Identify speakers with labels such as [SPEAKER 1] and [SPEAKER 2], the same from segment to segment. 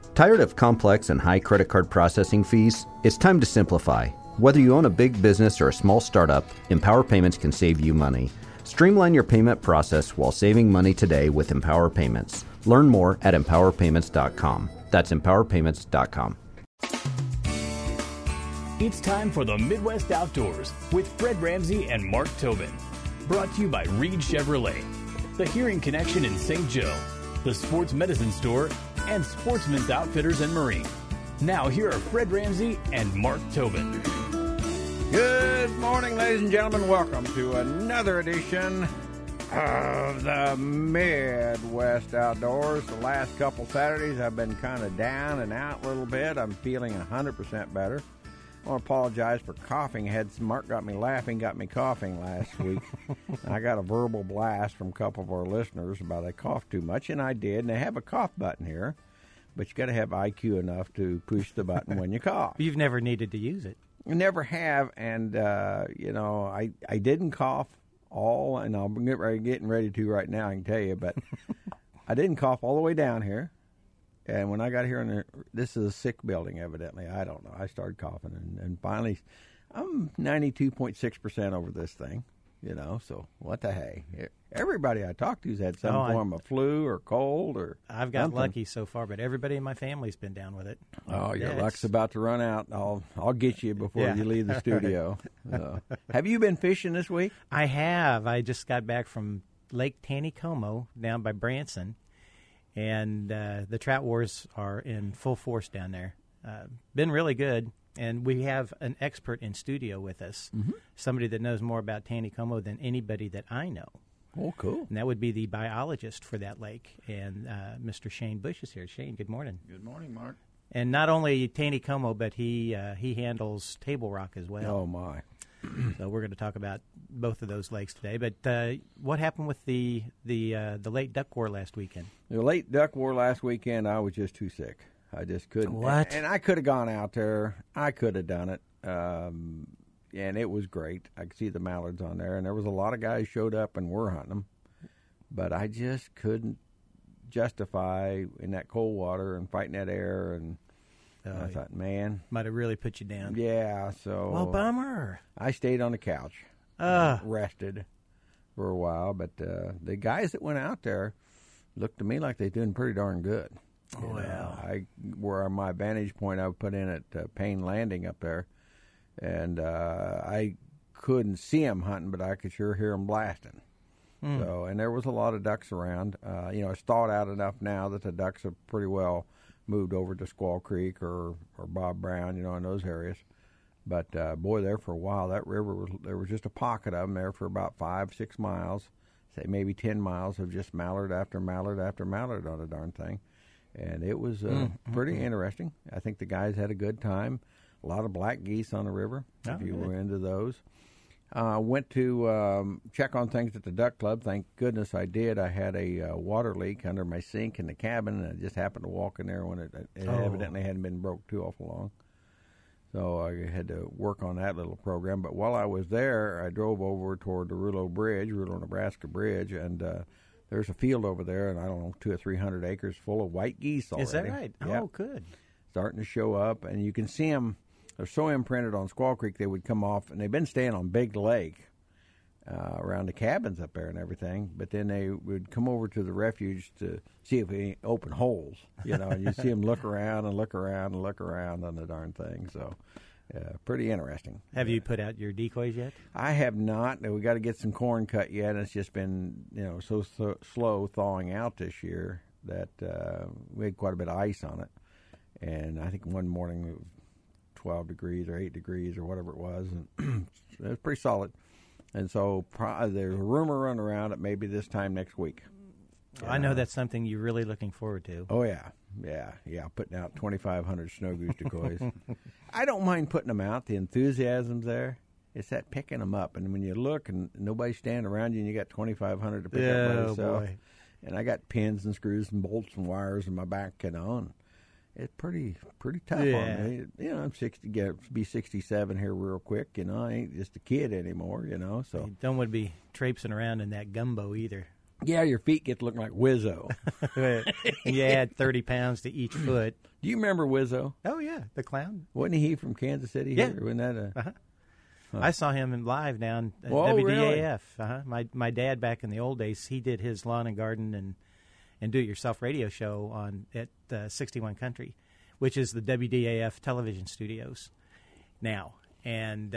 [SPEAKER 1] Tired of complex and high credit card processing fees? It's time to simplify. Whether you own a big business or a small startup, Empower Payments can save you money. Streamline your payment process while saving money today with Empower Payments. Learn more at empowerpayments.com. That's empowerpayments.com.
[SPEAKER 2] It's time for the Midwest Outdoors with Fred Ramsey and Mark Tobin. Brought to you by Reed Chevrolet, the Hearing Connection in St. Joe, the Sports Medicine Store, and Sportsman's Outfitters and Marine. Now here are Fred Ramsey and Mark Tobin.
[SPEAKER 3] Good morning, ladies and gentlemen. Welcome to another edition of the Midwest Outdoors. The last couple Saturdays I've been kind of down and out a little bit. I'm feeling 100% better. I want to apologize for coughing. Mark got me laughing, got me coughing last week. I got a verbal blast from a couple of our listeners about I coughed too much, and I did. And they have a cough button here, but you got to have IQ enough to push the button when you cough.
[SPEAKER 4] You've never needed to use it.
[SPEAKER 3] I never have, and I didn't cough all, and I'm getting ready to right now. I can tell you, but I didn't cough all the way down here. And when I got here, this is a sick building, evidently. I don't know. I started coughing, and finally, I'm 92.6% over this thing, so what the hey. Everybody I talked to's had some form of flu or cold or
[SPEAKER 4] I've got
[SPEAKER 3] something.
[SPEAKER 4] lucky so far, but everybody in my family's been down with it.
[SPEAKER 3] Oh, your luck's about to run out. I'll get you before you leave the studio. Have you been fishing this week?
[SPEAKER 4] I have. I just got back from Lake Taneycomo down by Branson. And the trout wars are in full force down there. Been really good. And we have an expert in studio with us, somebody that knows more about Taneycomo than anybody that I know.
[SPEAKER 3] Oh, cool.
[SPEAKER 4] And that would be the biologist for that lake. And Mr. Shane Bush is here. Shane, good morning.
[SPEAKER 5] Good morning, Mark.
[SPEAKER 4] And not only Taneycomo, but he handles Table Rock as well.
[SPEAKER 3] Oh, my.
[SPEAKER 4] So we're going to talk about both of those lakes today. But what happened with the late duck war last weekend?
[SPEAKER 3] The late duck war last weekend, I was just too sick. I just couldn't.
[SPEAKER 4] What?
[SPEAKER 3] And I could have gone out there. I could have done it. And it was great. I could see the mallards on there. And there was a lot of guys showed up and were hunting them. But I just couldn't justify in that cold water and fighting that air. And I thought, man.
[SPEAKER 4] Might have really put you down.
[SPEAKER 3] Yeah, so.
[SPEAKER 4] Well, bummer.
[SPEAKER 3] I stayed on the couch, rested for a while. But the guys that went out there looked to me like they're doing pretty darn good.
[SPEAKER 4] Wow.
[SPEAKER 3] Where my vantage point I put in at Payne Landing up there, and I couldn't see them hunting, but I could sure hear them blasting. So, and there was a lot of ducks around. It's thawed out enough now that the ducks have pretty well moved over to Squaw Creek or Bob Brown, in those areas. But, boy, there for a while, that river, there was just a pocket of them there for about 5-6 miles, say maybe 10 miles of just mallard after mallard after mallard on the darn thing. And it was pretty interesting. I think the guys had a good time. A lot of black geese on the river, if you were into those. Went to check on things at the Duck Club. Thank goodness I did. I had a water leak under my sink in the cabin, and I just happened to walk in there when it evidently hadn't been broke too awful long. So I had to work on that little program. But while I was there, I drove over toward the Rulo Nebraska Bridge, and there's a field over there, and I don't know, 200 or 300 acres full of white geese already.
[SPEAKER 4] Is that right?
[SPEAKER 3] Yep.
[SPEAKER 4] Oh, good.
[SPEAKER 3] Starting to show up, and you can see them. They're so imprinted on Squaw Creek they would come off, and they've been staying on Big Lake around the cabins up there and everything, but then they would come over to the refuge to see if we open holes, and you see them look around and look around and look around on the darn thing. So pretty interesting.
[SPEAKER 4] Have you put out your decoys yet?
[SPEAKER 3] I have not. We got to get some corn cut yet. It's just been so slow thawing out this year that we had quite a bit of ice on it, and I think one morning it was 12 degrees or 8 degrees or whatever it was, and it was pretty solid. And so there's a rumor running around that maybe this time next week.
[SPEAKER 4] I know that's something you're really looking forward to.
[SPEAKER 3] Oh, yeah, putting out 2,500 snow goose decoys. I don't mind putting them out. The enthusiasm's there. It's that picking them up. And when you look and nobody's standing around you and you got 2,500 to pick up by yourself. Boy. And I got pins and screws and bolts and wires in my back, and it's pretty tough on me. I'm 60, be 67 here real quick. I ain't just a kid anymore. So
[SPEAKER 4] you don't want to be traipsing around in that gumbo either.
[SPEAKER 3] Yeah, your feet get to look like Wizzo.
[SPEAKER 4] And you add 30 pounds to each foot.
[SPEAKER 3] Do you remember Wizzo?
[SPEAKER 4] Oh, yeah, the clown.
[SPEAKER 3] Wasn't he from Kansas City?
[SPEAKER 4] Yeah.
[SPEAKER 3] Here? Wasn't that
[SPEAKER 4] I saw him in live down at
[SPEAKER 3] Whoa,
[SPEAKER 4] WDAF. My dad, back in the old days, he did his lawn and garden and do-it-yourself radio show at 61 Country, which is the WDAF television studios now. And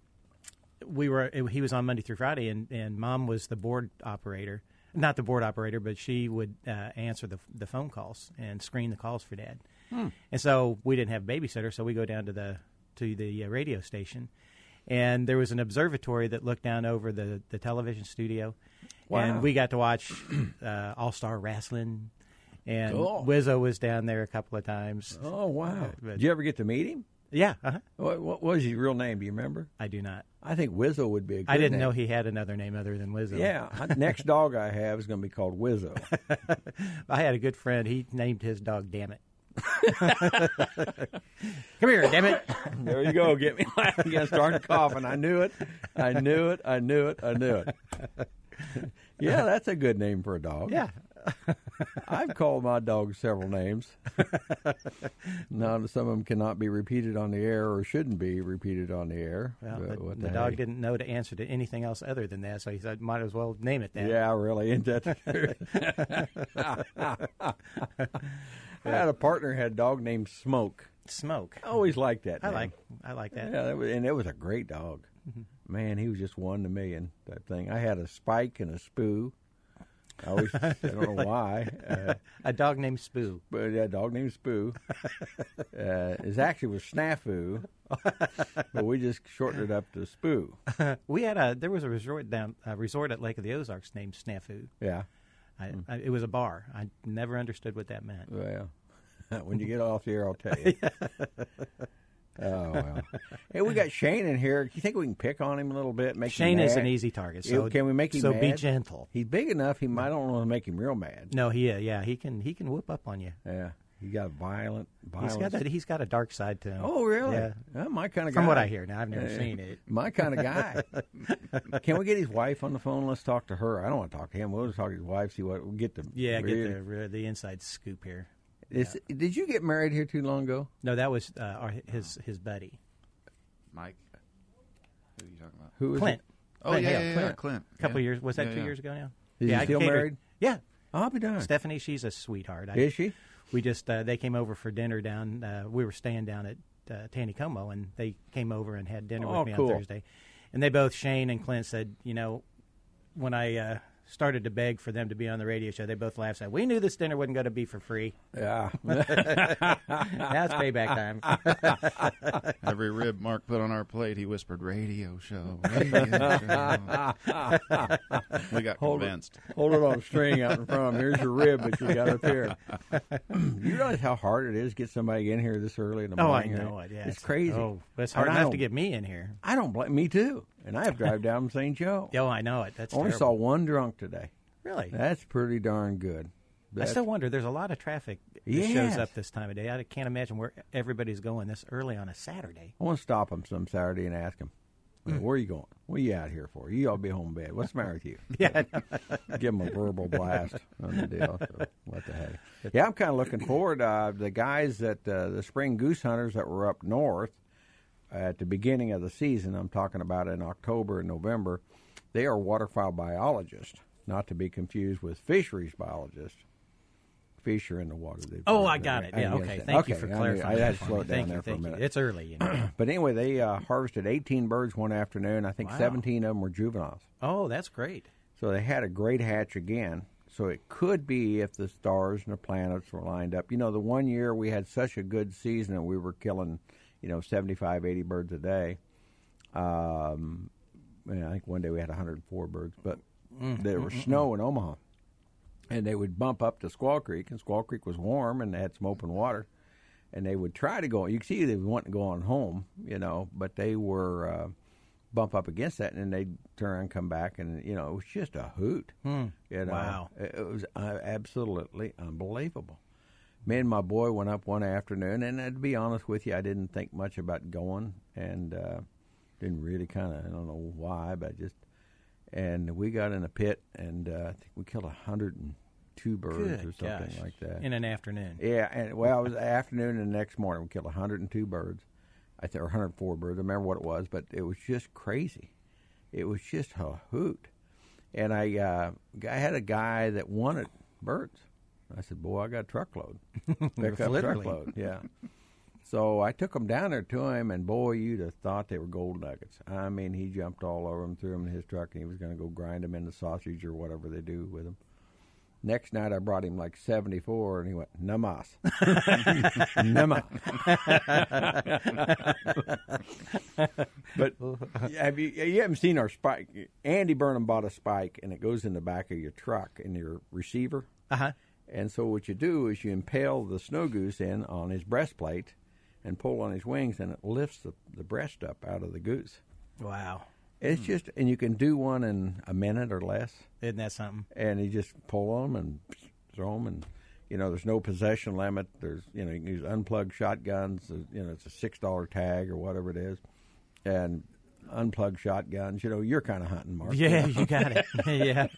[SPEAKER 4] he was on Monday through Friday, and Mom was the board operator. Not the board operator, but she would answer the phone calls and screen the calls for Dad. And so we didn't have a babysitter, so we go down to the radio station. And there was an observatory that looked down over the television studio.
[SPEAKER 3] Wow.
[SPEAKER 4] And we got to watch All-Star Wrestling. And
[SPEAKER 3] Cool.
[SPEAKER 4] Wizzo was down there a couple of times.
[SPEAKER 3] Oh, wow.
[SPEAKER 4] But-
[SPEAKER 3] Did you ever get to meet him?
[SPEAKER 4] Yeah.
[SPEAKER 3] What was his real name? Do you remember?
[SPEAKER 4] I do not.
[SPEAKER 3] I think Wizzo would be a good
[SPEAKER 4] I didn't
[SPEAKER 3] name.
[SPEAKER 4] know he had another name other than Wizzo.
[SPEAKER 3] Yeah. Next dog I have is going to be called Wizzo.
[SPEAKER 4] I had a good friend. He named his dog Damn It. Come here, damn it.
[SPEAKER 3] There you go. Get me laughing again. Starting coughing. I knew it. Yeah, that's a good name for a dog.
[SPEAKER 4] Yeah.
[SPEAKER 3] I've called my dog several names. Now, some of them cannot be repeated on the air or shouldn't be repeated on the air.
[SPEAKER 4] Well,
[SPEAKER 3] But what
[SPEAKER 4] the
[SPEAKER 3] the
[SPEAKER 4] dog
[SPEAKER 3] heck?
[SPEAKER 4] didn't know to answer to anything else other than that, so he said, might as well name it that.
[SPEAKER 3] Yeah, really. Isn't that the truth? I had a partner who had a dog named Smoke.
[SPEAKER 4] Smoke.
[SPEAKER 3] I always liked that
[SPEAKER 4] I
[SPEAKER 3] name.
[SPEAKER 4] like that.
[SPEAKER 3] Yeah, and it was a great dog. Man, he was just 1 in a million, that thing. I had a Spike and a Spoo. I don't know why.
[SPEAKER 4] A dog named Spoo.
[SPEAKER 3] But a dog named Spoo. It actually was Snafu, but we just shortened it up to Spoo.
[SPEAKER 4] There was a resort at Lake of the Ozarks named Snafu.
[SPEAKER 3] Yeah.
[SPEAKER 4] It was a bar. I never understood what that meant.
[SPEAKER 3] Well, when you get off the air, I'll tell you. Oh, well. Hey, we got Shane in here. Do you think we can pick on him a little bit? Make
[SPEAKER 4] Shane
[SPEAKER 3] him
[SPEAKER 4] is
[SPEAKER 3] mad?
[SPEAKER 4] an easy target. So
[SPEAKER 3] Can we make him
[SPEAKER 4] so
[SPEAKER 3] mad?
[SPEAKER 4] be gentle.
[SPEAKER 3] He's big enough. I don't want to make him real mad.
[SPEAKER 4] No, he can whip up on you.
[SPEAKER 3] Yeah. He got violence.
[SPEAKER 4] He's got a dark side to him.
[SPEAKER 3] Oh, really?
[SPEAKER 4] Yeah.
[SPEAKER 3] Well, my kind of guy.
[SPEAKER 4] From what I hear. Now, I've never seen it.
[SPEAKER 3] My kind of guy. Can we get his wife on the phone? Let's talk to her. I don't want to talk to him. We'll just talk to his wife. See what we'll get the
[SPEAKER 4] Yeah, get the inside scoop here.
[SPEAKER 3] Did you get married here too long ago?
[SPEAKER 4] No, that was his buddy.
[SPEAKER 5] Mike. Who are you talking about?
[SPEAKER 3] Who is
[SPEAKER 4] Clint.
[SPEAKER 3] it?
[SPEAKER 5] Oh,
[SPEAKER 4] Clint
[SPEAKER 5] yeah,
[SPEAKER 4] Hale.
[SPEAKER 5] yeah,
[SPEAKER 4] Clint.
[SPEAKER 5] Clint.
[SPEAKER 4] A couple
[SPEAKER 5] Yeah.
[SPEAKER 4] years. Was that
[SPEAKER 5] Yeah,
[SPEAKER 4] 2
[SPEAKER 5] yeah.
[SPEAKER 4] years ago now?
[SPEAKER 3] Is he
[SPEAKER 4] I
[SPEAKER 3] still
[SPEAKER 4] catered-
[SPEAKER 3] married?
[SPEAKER 4] Yeah.
[SPEAKER 3] I'll be darned.
[SPEAKER 4] Stephanie, she's a sweetheart.
[SPEAKER 3] Is she?
[SPEAKER 4] We just they came over for dinner down. We were staying down at Taneycomo, and they came over and had dinner
[SPEAKER 3] Oh,
[SPEAKER 4] with me
[SPEAKER 3] cool.
[SPEAKER 4] on Thursday. And they both, Shane and Clint, said, when I started to beg for them to be on the radio show, they both laughed and said, "We knew this dinner wasn't going to be for free.
[SPEAKER 3] Yeah.
[SPEAKER 4] Now it's payback time."
[SPEAKER 5] Every rib Mark put on our plate, he whispered, radio show. Radio show. We got convinced.
[SPEAKER 3] Hold it on a string out in front of him. Here's your rib that you got up here. You realize how hard it is to get somebody in here this early in the
[SPEAKER 4] Oh, I
[SPEAKER 3] morning?
[SPEAKER 4] know it. Yeah,
[SPEAKER 3] It's crazy.
[SPEAKER 4] Oh, it's hard
[SPEAKER 3] And I
[SPEAKER 4] enough to
[SPEAKER 3] don't-
[SPEAKER 4] get me in here.
[SPEAKER 3] I don't blame me too. And I have to drive down from St. Joe.
[SPEAKER 4] Oh, I know it. That's
[SPEAKER 3] Only
[SPEAKER 4] terrible.
[SPEAKER 3] saw one drunk today.
[SPEAKER 4] Really?
[SPEAKER 3] That's pretty darn good.
[SPEAKER 4] I still wonder. There's a lot of traffic that
[SPEAKER 3] Yes.
[SPEAKER 4] shows up this time of day. I can't imagine where everybody's going this early on a Saturday.
[SPEAKER 3] I want to stop him some Saturday and ask him, where are you going? What are you out here for? You ought to be home in bed. What's the matter with you?
[SPEAKER 4] Yeah.
[SPEAKER 3] Give him a verbal blast on the deal. So what the heck? Yeah, I'm kind of looking forward. The guys that the spring goose hunters that were up north at the beginning of the season, I'm talking about in October and November, they are waterfowl biologists, not to be confused with fisheries biologists. Fish are in the water.
[SPEAKER 4] Oh, I got it. Yeah, okay. Thank you for
[SPEAKER 3] I knew-
[SPEAKER 4] clarifying.
[SPEAKER 3] I had
[SPEAKER 4] that
[SPEAKER 3] to
[SPEAKER 4] for
[SPEAKER 3] slow
[SPEAKER 4] me.
[SPEAKER 3] it down
[SPEAKER 4] Thank
[SPEAKER 3] there
[SPEAKER 4] you,
[SPEAKER 3] for a
[SPEAKER 4] thank you.
[SPEAKER 3] minute.
[SPEAKER 4] It's early.
[SPEAKER 3] But anyway, they harvested 18 birds one afternoon. I think
[SPEAKER 4] Wow.
[SPEAKER 3] 17 of them were juveniles.
[SPEAKER 4] Oh, that's great.
[SPEAKER 3] So they had a great hatch again. So it could be if the stars and the planets were lined up. The one year we had such a good season and we were killing, 75, 80 birds a day. I think one day we had 104 birds. But there was snow in Omaha. And they would bump up to Squaw Creek, and Squaw Creek was warm, and they had some open water. And they would try to go. You could see they would want to go on home, but they were bump up against that, and then they'd turn and come back, and it was just a hoot.
[SPEAKER 4] Wow.
[SPEAKER 3] It was absolutely unbelievable. Me and my boy went up one afternoon, and to be honest with you, I didn't think much about going, and didn't really I don't know why, but just And we got in a pit, and I think we killed 102 birds
[SPEAKER 4] Good
[SPEAKER 3] or something
[SPEAKER 4] gosh.
[SPEAKER 3] like that.
[SPEAKER 4] In an afternoon.
[SPEAKER 3] Yeah, and it was afternoon, and the next morning we killed 102 birds, I think, or 104 birds. I remember what it was, but it was just crazy. It was just a hoot. And I had a guy that wanted birds. I said, "Boy, I got a truckload. Pick up
[SPEAKER 4] Literally.
[SPEAKER 3] truckload." Yeah. So I took them down there to him, and boy, you'd have thought they were gold nuggets. I mean, he jumped all over them, threw them in his truck, and he was going to go grind them into sausage or whatever they do with them. Next night, I brought him like 74, and he went, "Namas." Namas. But you haven't seen our spike. Andy Burnham bought a spike, and it goes in the back of your truck in your receiver.
[SPEAKER 4] Uh-huh.
[SPEAKER 3] And so what you do is you impale the snow goose in on his breastplate and pull on his wings, and it lifts the breast up out of the goose.
[SPEAKER 4] Wow.
[SPEAKER 3] It's just, and you can do one in a minute or less.
[SPEAKER 4] Isn't that something?
[SPEAKER 3] And you just pull them and throw them, and there's no possession limit. There's you can use unplugged shotguns. It's a $6 tag or whatever it is, and unplugged shotguns. You're kind of hunting, Mark.
[SPEAKER 4] Yeah, you got it. Yeah.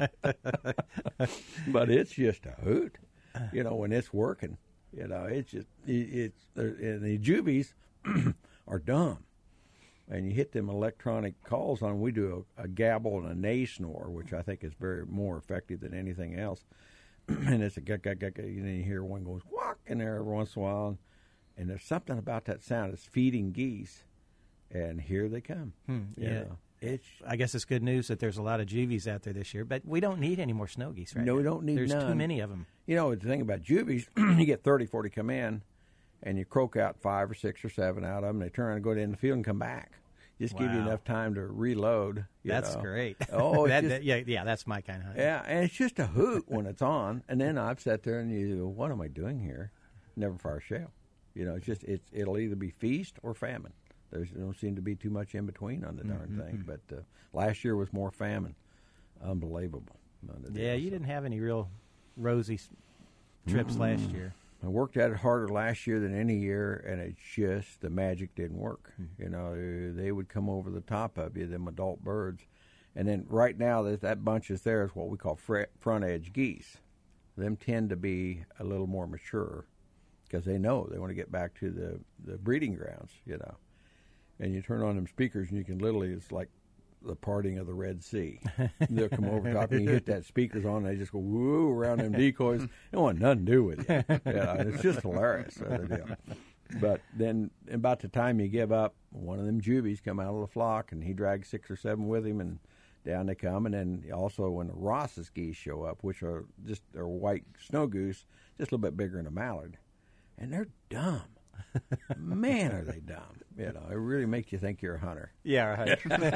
[SPEAKER 3] But it's just a hoot, when it's working. It's just and the juvies are dumb. And you hit them electronic calls on. We do a gabble and a neigh snore, which I think is very more effective than anything else. And it's a you hear one goes whack in there every once in a while, and there's something about that sound. It's feeding geese, and here they come.
[SPEAKER 4] Yeah. I guess it's good news that there's a lot of juvies out there this year, but we don't need any more snow geese right now.
[SPEAKER 3] No, we don't need
[SPEAKER 4] There's
[SPEAKER 3] none.
[SPEAKER 4] too many of them.
[SPEAKER 3] The thing about juvies, you get 30, 40 come in, and you croak out 5 or 6 or 7 out of them. They turn around and go in the field and come back. Just give you
[SPEAKER 4] Wow.
[SPEAKER 3] enough time to reload.
[SPEAKER 4] That's great.
[SPEAKER 3] Oh,
[SPEAKER 4] yeah, that's my kind of hunt.
[SPEAKER 3] Yeah, and it's just a hoot when it's on. And then I've sat there and you go, "What am I doing here?" Never fire a shell. It's just it'll either be feast or famine. There don't seem to be too much in between on the darn thing. But last year was more famine. Unbelievable.
[SPEAKER 4] Yeah, you didn't have any real rosy trips last year.
[SPEAKER 3] I worked at it harder last year than any year, and it's just the magic didn't work. They would come over the top of you, them adult birds. And then right now, that bunch is there is what we call front edge geese. Them tend to be a little more mature because they know they want to get back to the breeding grounds, And you turn on them speakers, and you can literally, it's like the parting of the Red Sea. They'll come over top, and you hit that speakers on, and they just go woo around them decoys. They want nothing to do with you. It's just hilarious. But then about the time you give up, one of them juvies come out of the flock, and he drags 6 or 7 with him, and down they come. And then also when the Ross's geese show up, which are white snow goose, just a little bit bigger than a mallard, and they're dumb. Man, are they dumb. It really makes you think you're a hunter.
[SPEAKER 4] Yeah,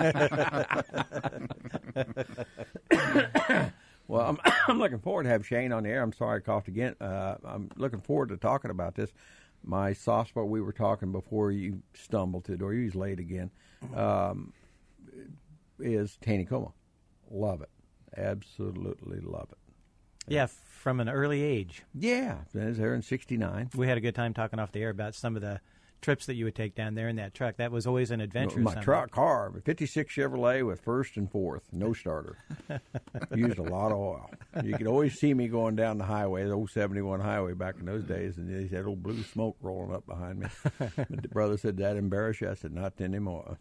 [SPEAKER 4] right.
[SPEAKER 3] Well, I'm looking forward to have Shane on the air. I'm sorry I coughed again. I'm looking forward to talking about this. My soft spot, we were talking before you stumbled to the door, you was late again, is Taneycomo. Love it. Absolutely love it.
[SPEAKER 4] Yeah, from an early age.
[SPEAKER 3] Yeah, I was there in '69.
[SPEAKER 4] We had a good time talking off the air about some of the trips that you would take down there in that truck. That was always an adventure.
[SPEAKER 3] My car, 56 Chevrolet with first and fourth, no starter. Used a lot of oil. You could always see me going down the highway, the old 71 highway back in those days, and they had old blue smoke rolling up behind me. My brother said, "That embarrass you?" I said, "Not anymore."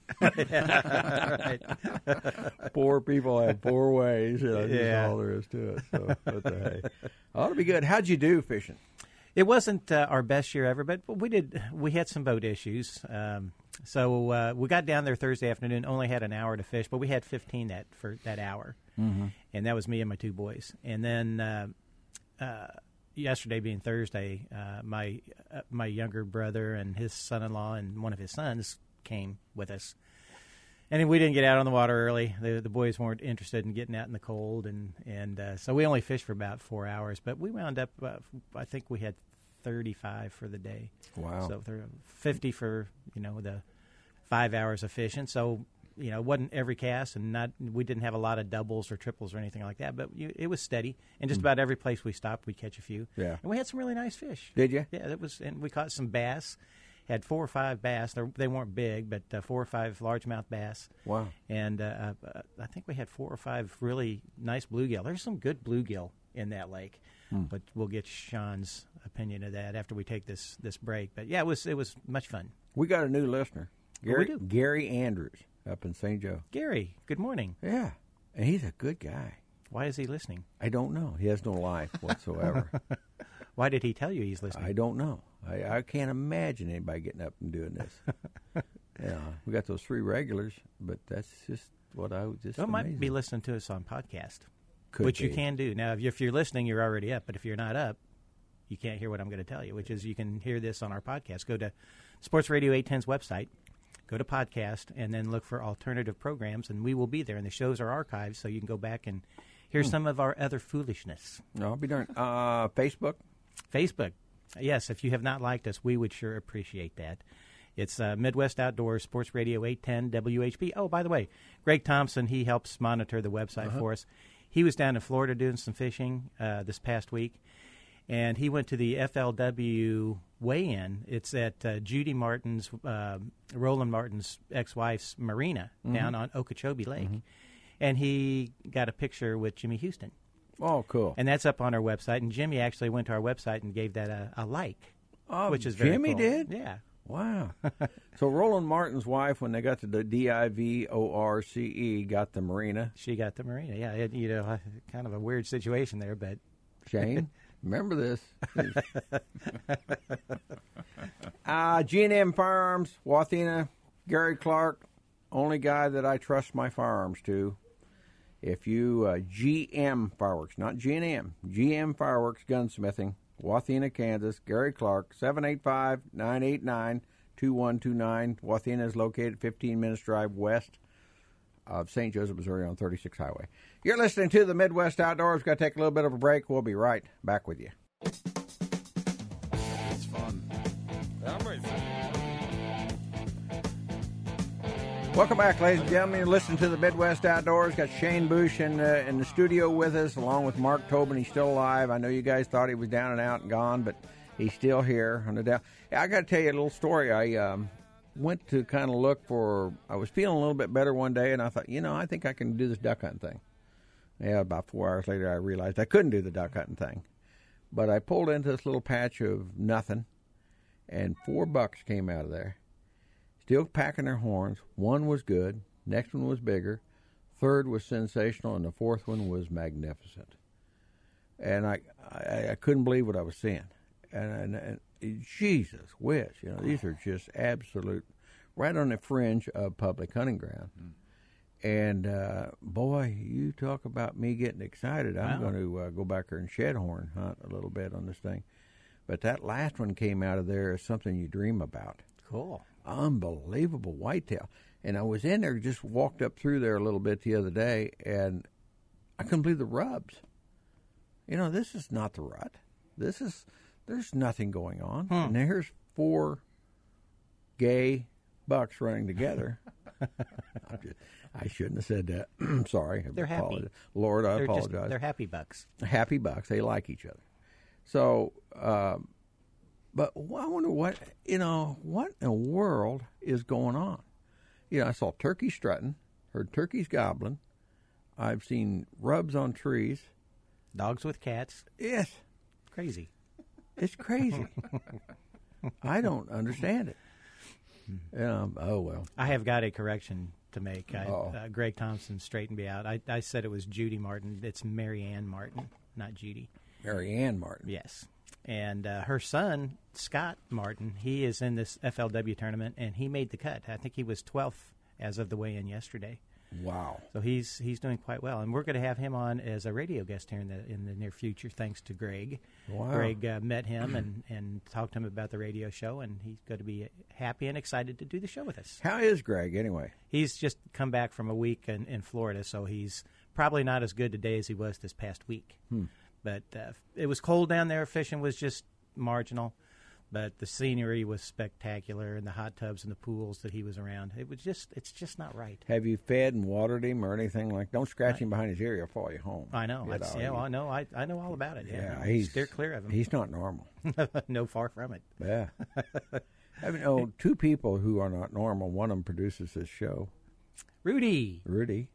[SPEAKER 3] Poor people have 4 ways. That's all there is to it. So, hey, ought to be good. How'd you do fishing?
[SPEAKER 4] It wasn't our best year ever, but we had some boat issues. So we got down there Thursday afternoon, only had an hour to fish, but we had 15 for that hour. Mm-hmm. And that was me and my 2 boys. And then yesterday being Thursday, my younger brother and his son-in-law and one of his sons came with us. And we didn't get out on the water early. The boys weren't interested in getting out in the cold, and so we only fished for about 4 hours. But we wound up, I think we had 35 for the day.
[SPEAKER 3] Wow!
[SPEAKER 4] So 50 for the 5 hours of fishing. So it wasn't every cast, and we didn't have a lot of doubles or triples or anything like that. But it was steady, and just about every place we stopped, we'd catch a few.
[SPEAKER 3] Yeah,
[SPEAKER 4] and we had some really nice fish.
[SPEAKER 3] Did you?
[SPEAKER 4] Yeah, and we caught some bass. had 4 or 5 bass. They weren't big, but 4 or 5 largemouth bass.
[SPEAKER 3] Wow.
[SPEAKER 4] And I think we had 4 or 5 really nice bluegill. There's some good bluegill in that lake, but we'll get Sean's opinion of that after we take this break. But yeah, it was much fun.
[SPEAKER 3] We got a new listener,
[SPEAKER 4] We do.
[SPEAKER 3] Gary Andrews up in St. Joe.
[SPEAKER 4] Gary, good morning.
[SPEAKER 3] Yeah, and he's a good guy.
[SPEAKER 4] Why is he listening?
[SPEAKER 3] I don't know. He has no life whatsoever.
[SPEAKER 4] Why did he tell you he's listening?
[SPEAKER 3] I don't know. I can't imagine anybody getting up and doing this. Yeah, we got those 3 regulars, but that's just what I was just.
[SPEAKER 4] Well, might
[SPEAKER 3] amazing.
[SPEAKER 4] be listening to us on podcast,
[SPEAKER 3] Could
[SPEAKER 4] which you
[SPEAKER 3] be.
[SPEAKER 4] can do. Now, if you're listening, you're already up. But if you're not up, you can't hear what I'm going to tell you, which is you can hear this on our podcast. Go to Sports Radio 810's website, go to podcast, and then look for alternative programs, and we will be there. And the shows are archived, so you can go back and hear some of our other foolishness.
[SPEAKER 3] No, I'll be darned. Facebook.
[SPEAKER 4] Facebook. Yes, if you have not liked us, we would sure appreciate that. It's Midwest Outdoors, Sports Radio 810 WHP. Oh, by the way, Greg Thompson, he helps monitor the website for us. He was down in Florida doing some fishing this past week, and he went to the FLW weigh-in. It's at Judy Martin's, Roland Martin's ex-wife's marina down on Okeechobee Lake. And he got a picture with Jimmy Houston.
[SPEAKER 3] Oh, cool.
[SPEAKER 4] And that's up on our website. And Jimmy actually went to our website and gave that a like, which is very
[SPEAKER 3] Jimmy
[SPEAKER 4] cool.
[SPEAKER 3] did?
[SPEAKER 4] Yeah.
[SPEAKER 3] Wow. So Roland Martin's wife, when they got to the DIVORCE, got the marina.
[SPEAKER 4] She got the marina. Yeah, kind of a weird situation there, but
[SPEAKER 3] Shane, remember this. G&M Firearms, Wathena, Gary Clark, only guy that I trust my firearms to. If you, GM Fireworks, not G&M, GM Fireworks Gunsmithing, Wathena, Kansas, Gary Clark, 785-989-2129. Wathena is located 15 minutes drive west of St. Joseph, Missouri on 36 Highway. You're listening to the Midwest Outdoors. We've got to take a little bit of a break. We'll be right back with you.
[SPEAKER 5] It's fun.
[SPEAKER 3] Welcome back, ladies and gentlemen. You're listening to the Midwest Outdoors. Got Shane Bush in the studio with us, along with Mark Tobin. He's still alive. I know you guys thought he was down and out and gone, but he's still here. I got to tell you a little story. I went to kind of look for. I was feeling a little bit better one day, and I thought, I think I can do this duck hunting thing. Yeah, about 4 hours later, I realized I couldn't do the duck hunting thing. But I pulled into this little patch of nothing, and 4 bucks came out of there. Still packing their horns. One was good. Next one was bigger. Third was sensational, and the fourth one was magnificent. And I couldn't believe what I was seeing. And Jesus whiz, these are just absolute, right on the fringe of public hunting ground. And boy, you talk about me getting excited. I'm going to go back there and shed horn hunt a little bit on this thing. But that last one came out of there as something you dream about.
[SPEAKER 4] cool.
[SPEAKER 3] Unbelievable whitetail. And I was in there, just walked up through there a little bit the other day, and I couldn't believe the rubs. This is not the rut. There's nothing going on. And here's 4 gay bucks running together. I shouldn't have said that. I'm sorry.
[SPEAKER 4] They're happy.
[SPEAKER 3] Lord, I apologize.
[SPEAKER 4] They're happy bucks.
[SPEAKER 3] Happy bucks. They like each other. So, but I wonder what in the world is going on. I saw turkeys strutting, heard turkeys gobbling. I've seen rubs on trees.
[SPEAKER 4] Dogs with cats.
[SPEAKER 3] Yes.
[SPEAKER 4] Crazy.
[SPEAKER 3] It's crazy. I don't understand it. Oh, well.
[SPEAKER 4] I have got a correction to make. Greg Thompson straightened me out. I said it was Judy Martin. It's Mary Ann Martin, not Judy.
[SPEAKER 3] Mary Ann Martin.
[SPEAKER 4] Yes. And her son, Scott Martin, he is in this FLW tournament, and he made the cut. I think he was 12th as of the weigh-in yesterday.
[SPEAKER 3] Wow.
[SPEAKER 4] So he's doing quite well. And we're going to have him on as a radio guest here in the near future, thanks to Greg.
[SPEAKER 3] Wow.
[SPEAKER 4] Greg met him and talked to him about the radio show, and he's going to be happy and excited to do the show with us.
[SPEAKER 3] How is Greg, anyway?
[SPEAKER 4] He's just come back from a week in Florida, so he's probably not as good today as he was this past week. But it was cold down there. Fishing was just marginal. But the scenery was spectacular, and the hot tubs and the pools that he was around. It's just not right.
[SPEAKER 3] Have you fed and watered him or anything like? Don't scratch him behind his ear; he'll follow you home.
[SPEAKER 4] I know. I know. I know all about it.
[SPEAKER 3] Yeah,
[SPEAKER 4] steer clear of him.
[SPEAKER 3] He's not normal.
[SPEAKER 4] No, far from it.
[SPEAKER 3] Yeah. I mean, two people who are not normal. One of them produces this show.
[SPEAKER 4] Rudy.
[SPEAKER 3] Rudy's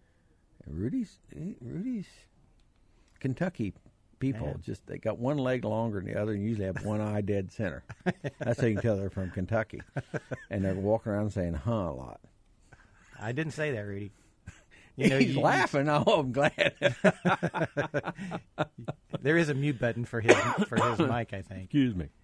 [SPEAKER 3] Kentucky people.
[SPEAKER 4] Yeah.
[SPEAKER 3] Just they got one leg longer than the other, and usually have one eye dead center. That's how you can tell they're from Kentucky. And they're walking around saying "huh" a lot.
[SPEAKER 4] I didn't say that, Rudy.
[SPEAKER 3] He's laughing. Oh, I'm glad.
[SPEAKER 4] There is a mute button for his mic, I think.
[SPEAKER 3] Excuse me.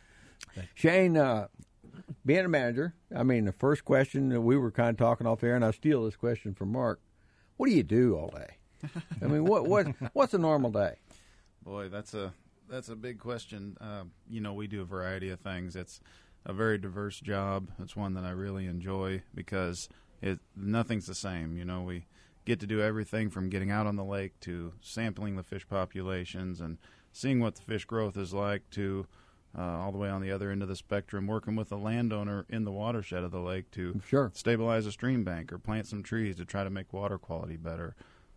[SPEAKER 3] Shane, being a manager, I mean, the first question that we were kind of talking off air, and I'll steal this question from Mark. What do you do all day? I mean, what's a normal day?
[SPEAKER 5] Boy, that's a big question. We do a variety of things. It's a very diverse job. It's one that I really enjoy because nothing's the same. We get to do everything from getting out on the lake to sampling the fish populations and seeing what the fish growth is like to all the way on the other end of the spectrum, working with a landowner in the watershed of the lake to stabilize a stream bank or plant some trees to try to make water quality better.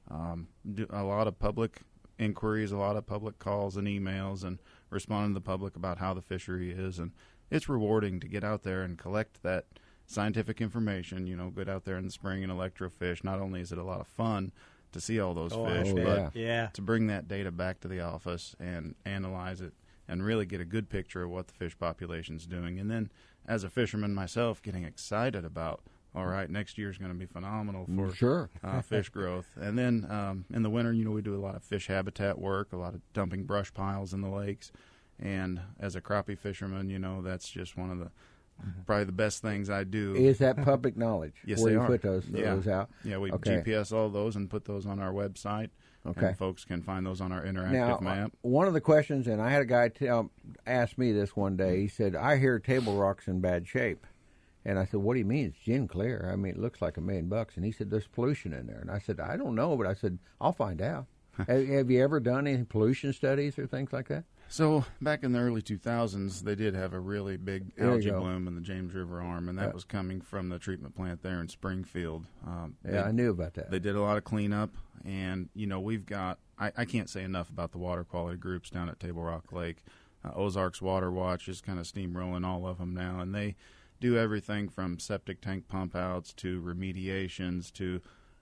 [SPEAKER 5] Do a lot of public inquiries, a lot of public calls and emails, and responding to the public about how the fishery is. And it's rewarding to get out there and collect that scientific information, get out there in the spring and electrofish. Not only is it a lot of fun to see all those fish, but to bring that data back to the office and analyze it and really get a good picture of what the fish population's doing. And then as a fisherman myself, getting excited about, all right, next year's going to be phenomenal for fish growth. And then in the winter, we do a lot of fish habitat work, a lot of dumping brush piles in the lakes. And as a crappie fisherman, that's just one of the probably the best things I do.
[SPEAKER 3] Is that public knowledge?
[SPEAKER 5] Yes,
[SPEAKER 3] where
[SPEAKER 5] they
[SPEAKER 3] you
[SPEAKER 5] are.
[SPEAKER 3] put those out?
[SPEAKER 5] Yeah, we GPS all those and put those on our website.
[SPEAKER 3] Okay.
[SPEAKER 5] And folks can find those on our interactive map.
[SPEAKER 3] One of the questions, and I had a guy ask me this one day. He said, I hear Table Rock's in bad shape. And I said, what do you mean? It's gin clear. I mean, it looks like $1 million. And he said, there's pollution in there. And I said, I don't know, but I said, I'll find out. Have you ever done any pollution studies or things like that?
[SPEAKER 5] So back in the early 2000s, they did have a really big algae bloom in the James River Arm, and that was coming from the treatment plant there in Springfield.
[SPEAKER 3] I knew about that.
[SPEAKER 5] They did a lot of cleanup, and we've got I can't say enough about the water quality groups down at Table Rock Lake. Ozarks Water Watch is kind of steamrolling all of them now, and they do everything from septic tank pump outs to remediations to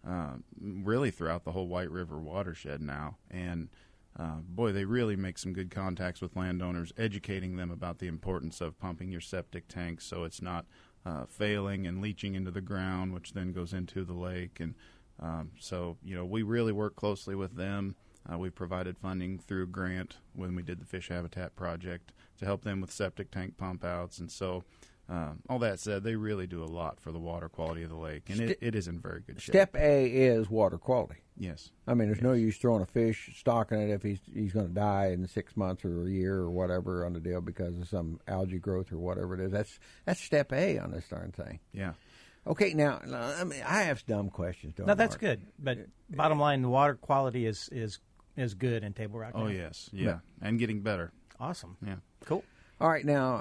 [SPEAKER 5] really throughout the whole White River watershed now. And boy, they really make some good contacts with landowners, educating them about the importance of pumping your septic tanks so it's not failing and leaching into the ground, which then goes into the lake. And so, we really work closely with them. We provided funding through a grant when we did the Fish Habitat Project to help them with septic tank pump outs. And so all that said, they really do a lot for the water quality of the lake, and it is in very good shape.
[SPEAKER 3] Step A is water quality.
[SPEAKER 5] Yes.
[SPEAKER 3] I mean, there's no use throwing a fish, stocking it if he's going to die in 6 months or a year or whatever on the deal because of some algae growth or whatever it is. That's step A on this darn thing.
[SPEAKER 5] Yeah.
[SPEAKER 3] Okay, now I have dumb questions.
[SPEAKER 4] No, that's good. But bottom line, the water quality is good in Table Rock now.
[SPEAKER 5] Oh yes, yeah, and getting better.
[SPEAKER 4] Awesome.
[SPEAKER 5] Yeah.
[SPEAKER 4] Cool.
[SPEAKER 3] All right, now,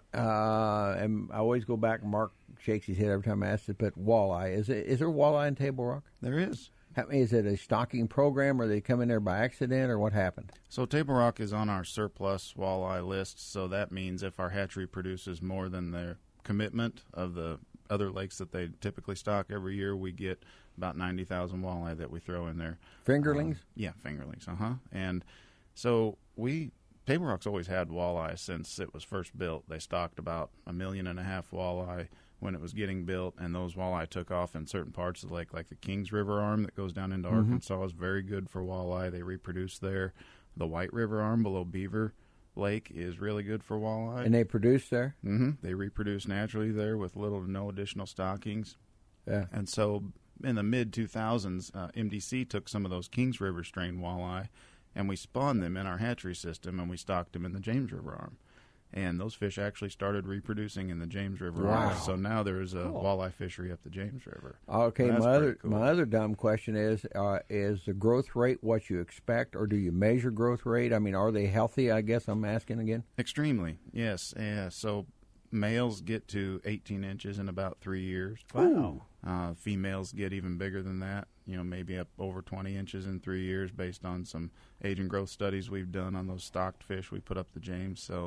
[SPEAKER 3] and I always go back. Mark shakes his head every time I ask it, but walleye. Is there walleye in Table Rock?
[SPEAKER 5] There is.
[SPEAKER 3] Is it a stocking program, or they come in there by accident, or what happened?
[SPEAKER 5] So Table Rock is on our surplus walleye list, so that means if our hatchery produces more than their commitment of the other lakes that they typically stock every year, we get about 90,000 walleye that we throw in there.
[SPEAKER 3] Fingerlings?
[SPEAKER 5] Yeah, fingerlings, And so Table Rock's always had walleye since it was first built. They stocked about 1.5 million walleye when it was getting built, and those walleye took off in certain parts of the lake, like the Kings River Arm that goes down into Arkansas is very good for walleye. They reproduce there. The White River Arm below Beaver Lake is really good for walleye.
[SPEAKER 3] And they produce there?
[SPEAKER 5] Mm-hmm. They reproduce naturally there with little to no additional stockings.
[SPEAKER 3] Yeah.
[SPEAKER 5] And so in the mid-2000s, MDC took some of those Kings River strain walleye, and we spawned them in our hatchery system, and we stocked them in the James River Arm. And those fish actually started reproducing in the James River Arm. So now there's a walleye fishery up the James River.
[SPEAKER 3] Okay, my other dumb question is the growth rate what you expect, or do you measure growth rate? I mean, are they healthy, I guess I'm asking again?
[SPEAKER 5] Extremely, yes. So males get to 18 inches in about 3 years.
[SPEAKER 4] Wow.
[SPEAKER 5] Females get even bigger than that, maybe up over 20 inches in 3 years based on some age and growth studies we've done on those stocked fish we put up the James. So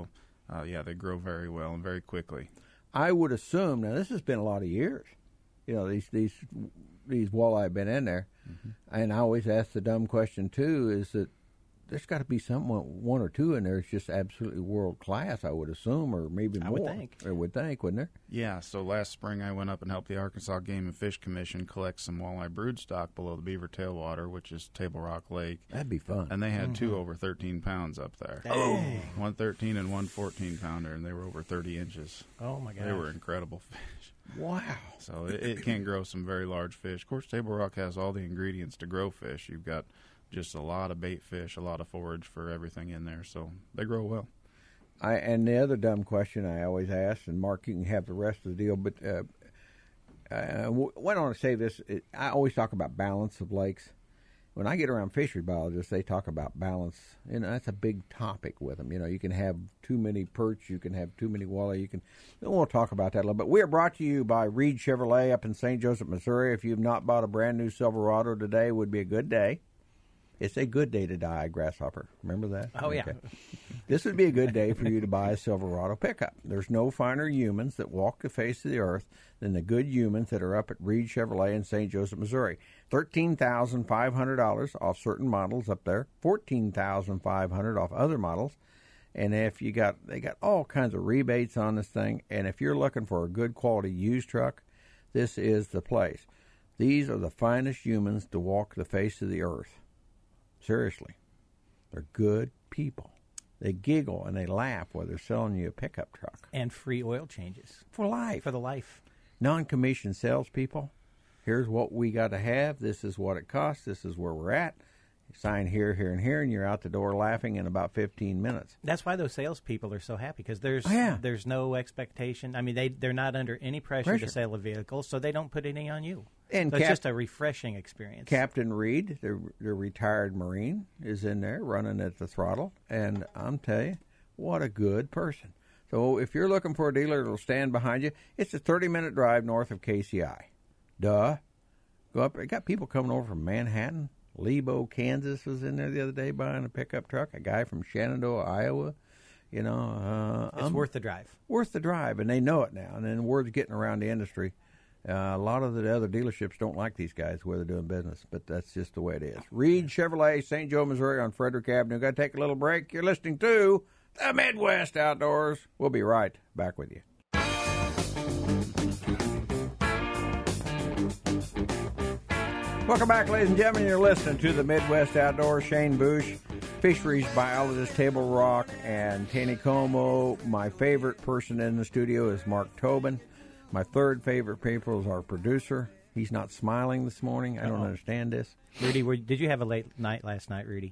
[SPEAKER 5] they grow very well and very quickly.
[SPEAKER 3] I would assume, now this has been a lot of years, these walleye have been in there, and I always ask the dumb question too, is that there's got to be one or two in there that's just absolutely world class, I would assume, or maybe more. I would think, wouldn't there?
[SPEAKER 5] Yeah, so last spring I went up and helped the Arkansas Game and Fish Commission collect some walleye broodstock below the Beaver Tailwater, which is Table Rock Lake.
[SPEAKER 3] That'd be fun.
[SPEAKER 5] And they had two over 13 pounds up there.
[SPEAKER 4] Oh.
[SPEAKER 5] One 13 and one 14-pounder, and they were over 30 inches.
[SPEAKER 4] Oh, my God.
[SPEAKER 5] They were incredible fish.
[SPEAKER 3] Wow.
[SPEAKER 5] So it can grow some very large fish. Of course, Table Rock has all the ingredients to grow fish. You've got just a lot of bait fish, a lot of forage for everything in there, so they grow well.
[SPEAKER 3] And the other dumb question I always ask, and Mark, you can have the rest of the deal, but went on to say this. I always talk about balance of lakes. When I get around fishery biologists, they talk about balance. That's a big topic with them. You can have too many perch, you can have too many walleye. We'll talk about that a little bit. We are brought to you by Reed Chevrolet up in St. Joseph, Missouri. If you've not bought a brand new Silverado today, would be a good day. It's a good day to die a grasshopper. Remember that?
[SPEAKER 4] Oh, yeah.
[SPEAKER 3] This would be a good day for you to buy a Silverado pickup. There's no finer humans that walk the face of the earth than the good humans that are up at Reed Chevrolet in St. Joseph, Missouri. $13,500 off certain models up there, $14,500 off other models. And if they got all kinds of rebates on this thing. And if you're looking for a good quality used truck, this is the place. These are the finest humans to walk the face of the earth. Seriously. They're good people. They giggle and they laugh while they're selling you a pickup truck.
[SPEAKER 4] And free oil changes.
[SPEAKER 3] For life.
[SPEAKER 4] For the life.
[SPEAKER 3] Non-commissioned salespeople. Here's what we got to have. This is what it costs. This is where we're at. You sign here, here, and here, and you're out the door laughing in about 15 minutes.
[SPEAKER 4] That's why those salespeople are so happy, because there's no expectation. I mean, they're not under any pressure to sell a vehicle, so they don't put any on you.
[SPEAKER 3] And
[SPEAKER 4] so it's just a refreshing experience.
[SPEAKER 3] Captain Reed, the retired Marine, is in there running at the throttle, and I'm telling you, what a good person. So if you're looking for a dealer that'll stand behind you, it's a 30-minute drive north of KCI. Duh. Go up. They got people coming over from Manhattan. Lebo, Kansas was in there the other day buying a pickup truck. A guy from Shenandoah, Iowa.
[SPEAKER 4] It's worth the drive.
[SPEAKER 3] Worth the drive, and they know it now. And then word's getting around the industry. A lot of the other dealerships don't like these guys where they're doing business, but that's just the way it is. Reed Chevrolet, St. Joe, Missouri on Frederick Avenue. Got to take a little break. You're listening to the Midwest Outdoors. We'll be right back with you. Welcome back, ladies and gentlemen. You're listening to the Midwest Outdoors. Shane Bush, fisheries biologist, Table Rock, and Taneycomo. My favorite person in the studio is Mark Tobin. My third favorite people is our producer. He's not smiling this morning. I don't understand this.
[SPEAKER 4] Rudy, did you have a late night last night, Rudy?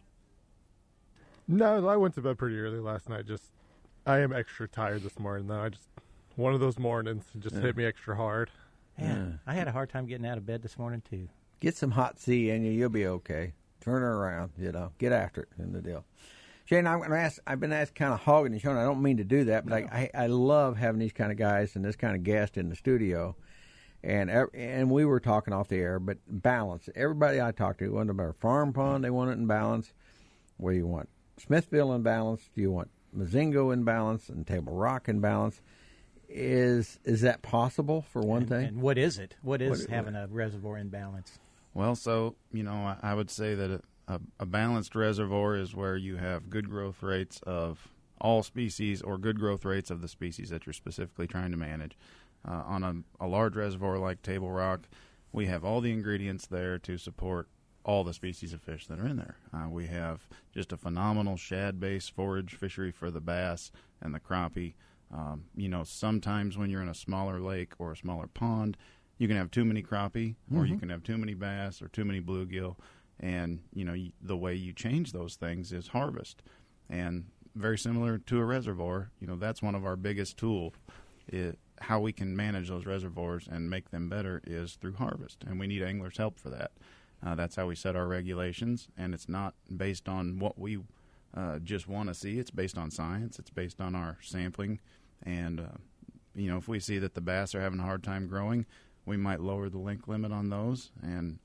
[SPEAKER 6] No, I went to bed pretty early last night. I am extra tired this morning, though. One of those mornings just hit me extra hard.
[SPEAKER 4] Yeah, I had a hard time getting out of bed this morning, too.
[SPEAKER 3] Get some hot sea in you. You'll be okay. Turn her around, Get after it in the deal. Shane, I've been asked kind of hogging the show, and I don't mean to do that, but I love having these kind of guys and this kind of guest in the studio. And we were talking off the air, but balance. Everybody I talked to wanted about Farm Pond. They want it in balance. What do you want? Smithville in balance? Do you want Mazingo in balance and Table Rock in balance? Is that possible for one thing?
[SPEAKER 4] And what is it? What is having a reservoir in balance?
[SPEAKER 5] Well, so, I would say that a balanced reservoir is where you have good growth rates of all species or good growth rates of the species that you're specifically trying to manage. On a large reservoir like Table Rock, we have all the ingredients there to support all the species of fish that are in there. We have just a phenomenal shad-based forage fishery for the bass and the crappie. Sometimes when you're in a smaller lake or a smaller pond, you can have too many crappie or you can have too many bass or too many bluegill. And, the way you change those things is harvest. And very similar to a reservoir, that's one of our biggest tools. How we can manage those reservoirs and make them better is through harvest. And we need anglers' help for that. That's how we set our regulations. And it's not based on what we just want to see. It's based on science. It's based on our sampling. And, if we see that the bass are having a hard time growing, we might lower the link limit on those and,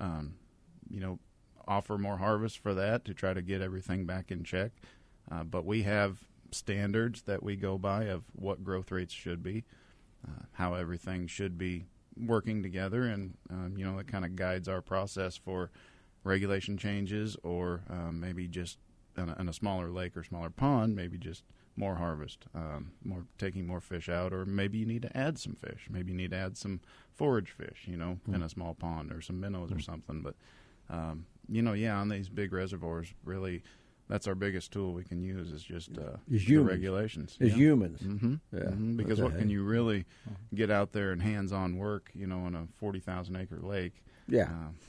[SPEAKER 5] offer more harvest for that to try to get everything back in check. But we have standards that we go by of what growth rates should be, how everything should be working together, and it kind of guides our process for regulation changes, or maybe just in a smaller lake or smaller pond, maybe just more harvest, taking more fish out, or maybe you need to add some fish. Maybe you need to add some forage fish, in a small pond, or some minnows or something. But, on these big reservoirs, really, that's our biggest tool we can use is just the regulations.
[SPEAKER 3] Humans.
[SPEAKER 5] Mm-hmm. Yeah. Mm-hmm. Because what can you really get out there and hands-on work, in a 40,000-acre lake?
[SPEAKER 3] Yeah.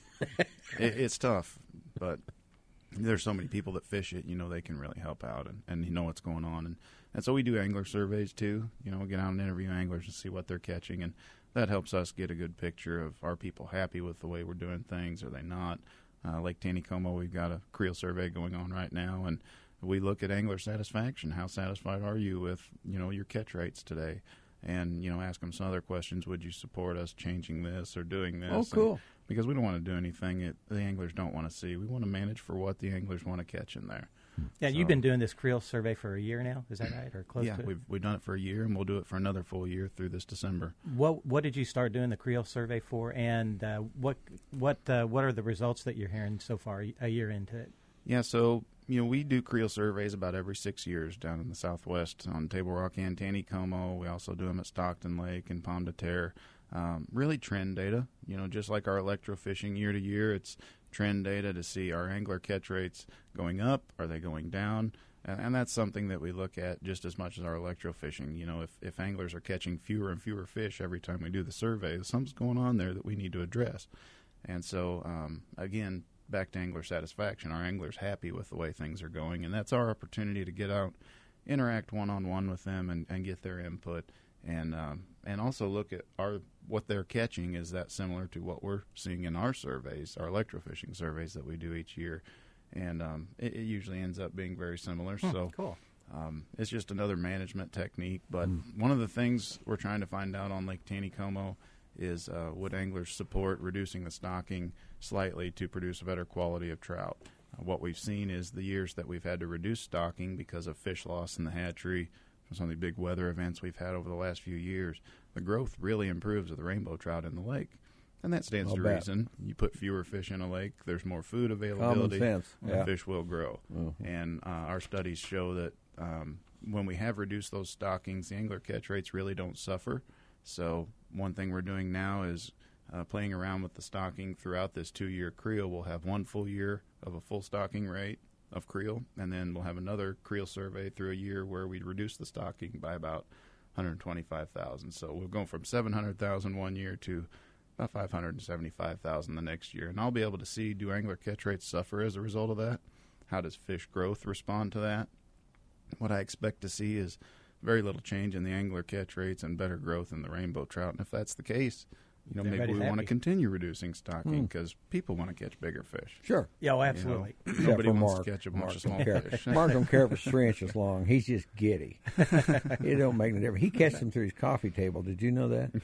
[SPEAKER 5] It's tough, but there's so many people that fish it, they can really help out and know what's going on. And so we do angler surveys too, get out and interview anglers and see what they're catching. And that helps us get a good picture of, are people happy with the way we're doing things? Are they not? Lake Taneycomo, we've got a creel survey going on right now, and we look at angler satisfaction. How satisfied are you with, your catch rates today? And, ask them some other questions. Would you support us changing this or doing this?
[SPEAKER 3] Oh, cool.
[SPEAKER 5] Because we don't want to do anything that the anglers don't want to see. We want to manage for what the anglers want to catch in there.
[SPEAKER 4] Yeah, you've been doing this creel survey for a year now, is that right, or close to it?
[SPEAKER 5] Yeah, we've done it for a year, and we'll do it for another full year through this December.
[SPEAKER 4] What did you start doing the creel survey for, and what are the results that you're hearing so far a year into it?
[SPEAKER 5] Yeah, so we do creel surveys about every 6 years down in the Southwest on Table Rock and Taneycomo. We also do them at Stockton Lake and Pomme de Terre. Really trend data, just like our electrofishing year to year, it's trend data to see our angler catch rates going up, are they going down, and that's something that we look at just as much as our electrofishing. If anglers are catching fewer and fewer fish every time we do the survey, something's going on there that we need to address. And so, again, back to angler satisfaction, our anglers happy with the way things are going, and that's our opportunity to get out, interact one-on-one with them and get their input. And also look at what they're catching. Is that similar to what we're seeing in our surveys, our electrofishing surveys that we do each year? And it usually ends up being very similar. So
[SPEAKER 4] cool.
[SPEAKER 5] It's just another management technique. But one of the things we're trying to find out on Lake Taneycomo is would anglers support reducing the stocking slightly to produce a better quality of trout? What we've seen is the years that we've had to reduce stocking because of fish loss in the hatchery, some of the big weather events we've had over the last few years, the growth really improves of the rainbow trout in the lake. And that stands to reason. You put fewer fish in a lake, there's more food availability.
[SPEAKER 3] Common sense.
[SPEAKER 5] The fish will grow. Mm-hmm. And our studies show that when we have reduced those stockings, the angler catch rates really don't suffer. So one thing we're doing now is playing around with the stocking throughout this 2-year creel. We'll have 1 full year of a full stocking rate of creel, and then we'll have another creel survey through a year where we reduce the stocking by about 125,000. So we're going from 700,000 one year to about 575,000 the next year. And I'll be able to see, do angler catch rates suffer as a result of that? How does fish growth respond to that? What I expect to see is very little change in the angler catch rates and better growth in the rainbow trout. And if that's the case, maybe we want to continue reducing stocking because people want to catch bigger fish.
[SPEAKER 3] Sure.
[SPEAKER 4] Yeah, well, absolutely.
[SPEAKER 5] Nobody wants to catch a bunch of small fish.
[SPEAKER 3] Mark don't care if it's 3 inches long. He's just giddy. It don't make no difference. He catches them through his coffee table. Did you know that?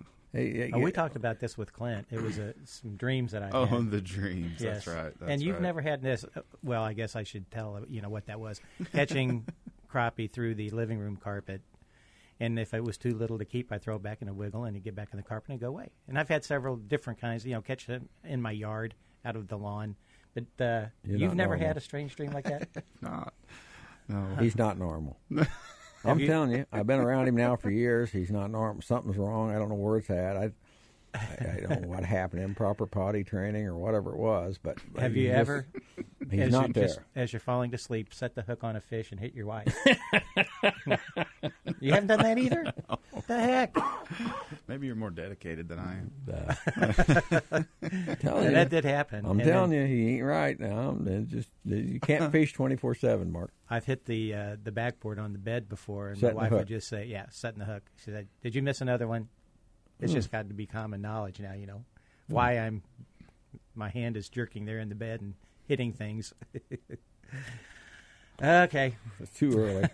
[SPEAKER 4] We talked about this with Clint. It was some dreams that I had.
[SPEAKER 5] Oh, the dreams.
[SPEAKER 4] Yes.
[SPEAKER 5] That's right.
[SPEAKER 4] And you've never had this. Well, I guess I should tell what that was. Catching crappie through the living room carpet. And if it was too little to keep, I'd throw it back in a wiggle, and it'd get back in the carpet and go away. And I've had several different kinds, catch it in my yard, out of the lawn. But you've never had a strange dream like that?
[SPEAKER 5] Not. No.
[SPEAKER 3] He's not normal. I'm telling you, I've been around him now for years. He's not normal. Something's wrong. I don't know where it's at. I don't know what happened, improper potty training or whatever it was. But
[SPEAKER 4] have you ever?
[SPEAKER 3] He's not there.
[SPEAKER 4] As you're falling to sleep, set the hook on a fish and hit your wife. You haven't done that either?
[SPEAKER 5] No.
[SPEAKER 4] What the heck?
[SPEAKER 5] Maybe you're more dedicated than I am.
[SPEAKER 4] That did happen.
[SPEAKER 3] I'm telling you, he ain't right now. You can't fish 24/7, Mark.
[SPEAKER 4] I've hit the backboard on the bed before, and
[SPEAKER 3] setting
[SPEAKER 4] my wife would just say, setting the hook. She said, "Did you miss another one?" It's just got to be common knowledge now, why my hand is jerking there in the bed and hitting things. Okay.
[SPEAKER 3] It's too early.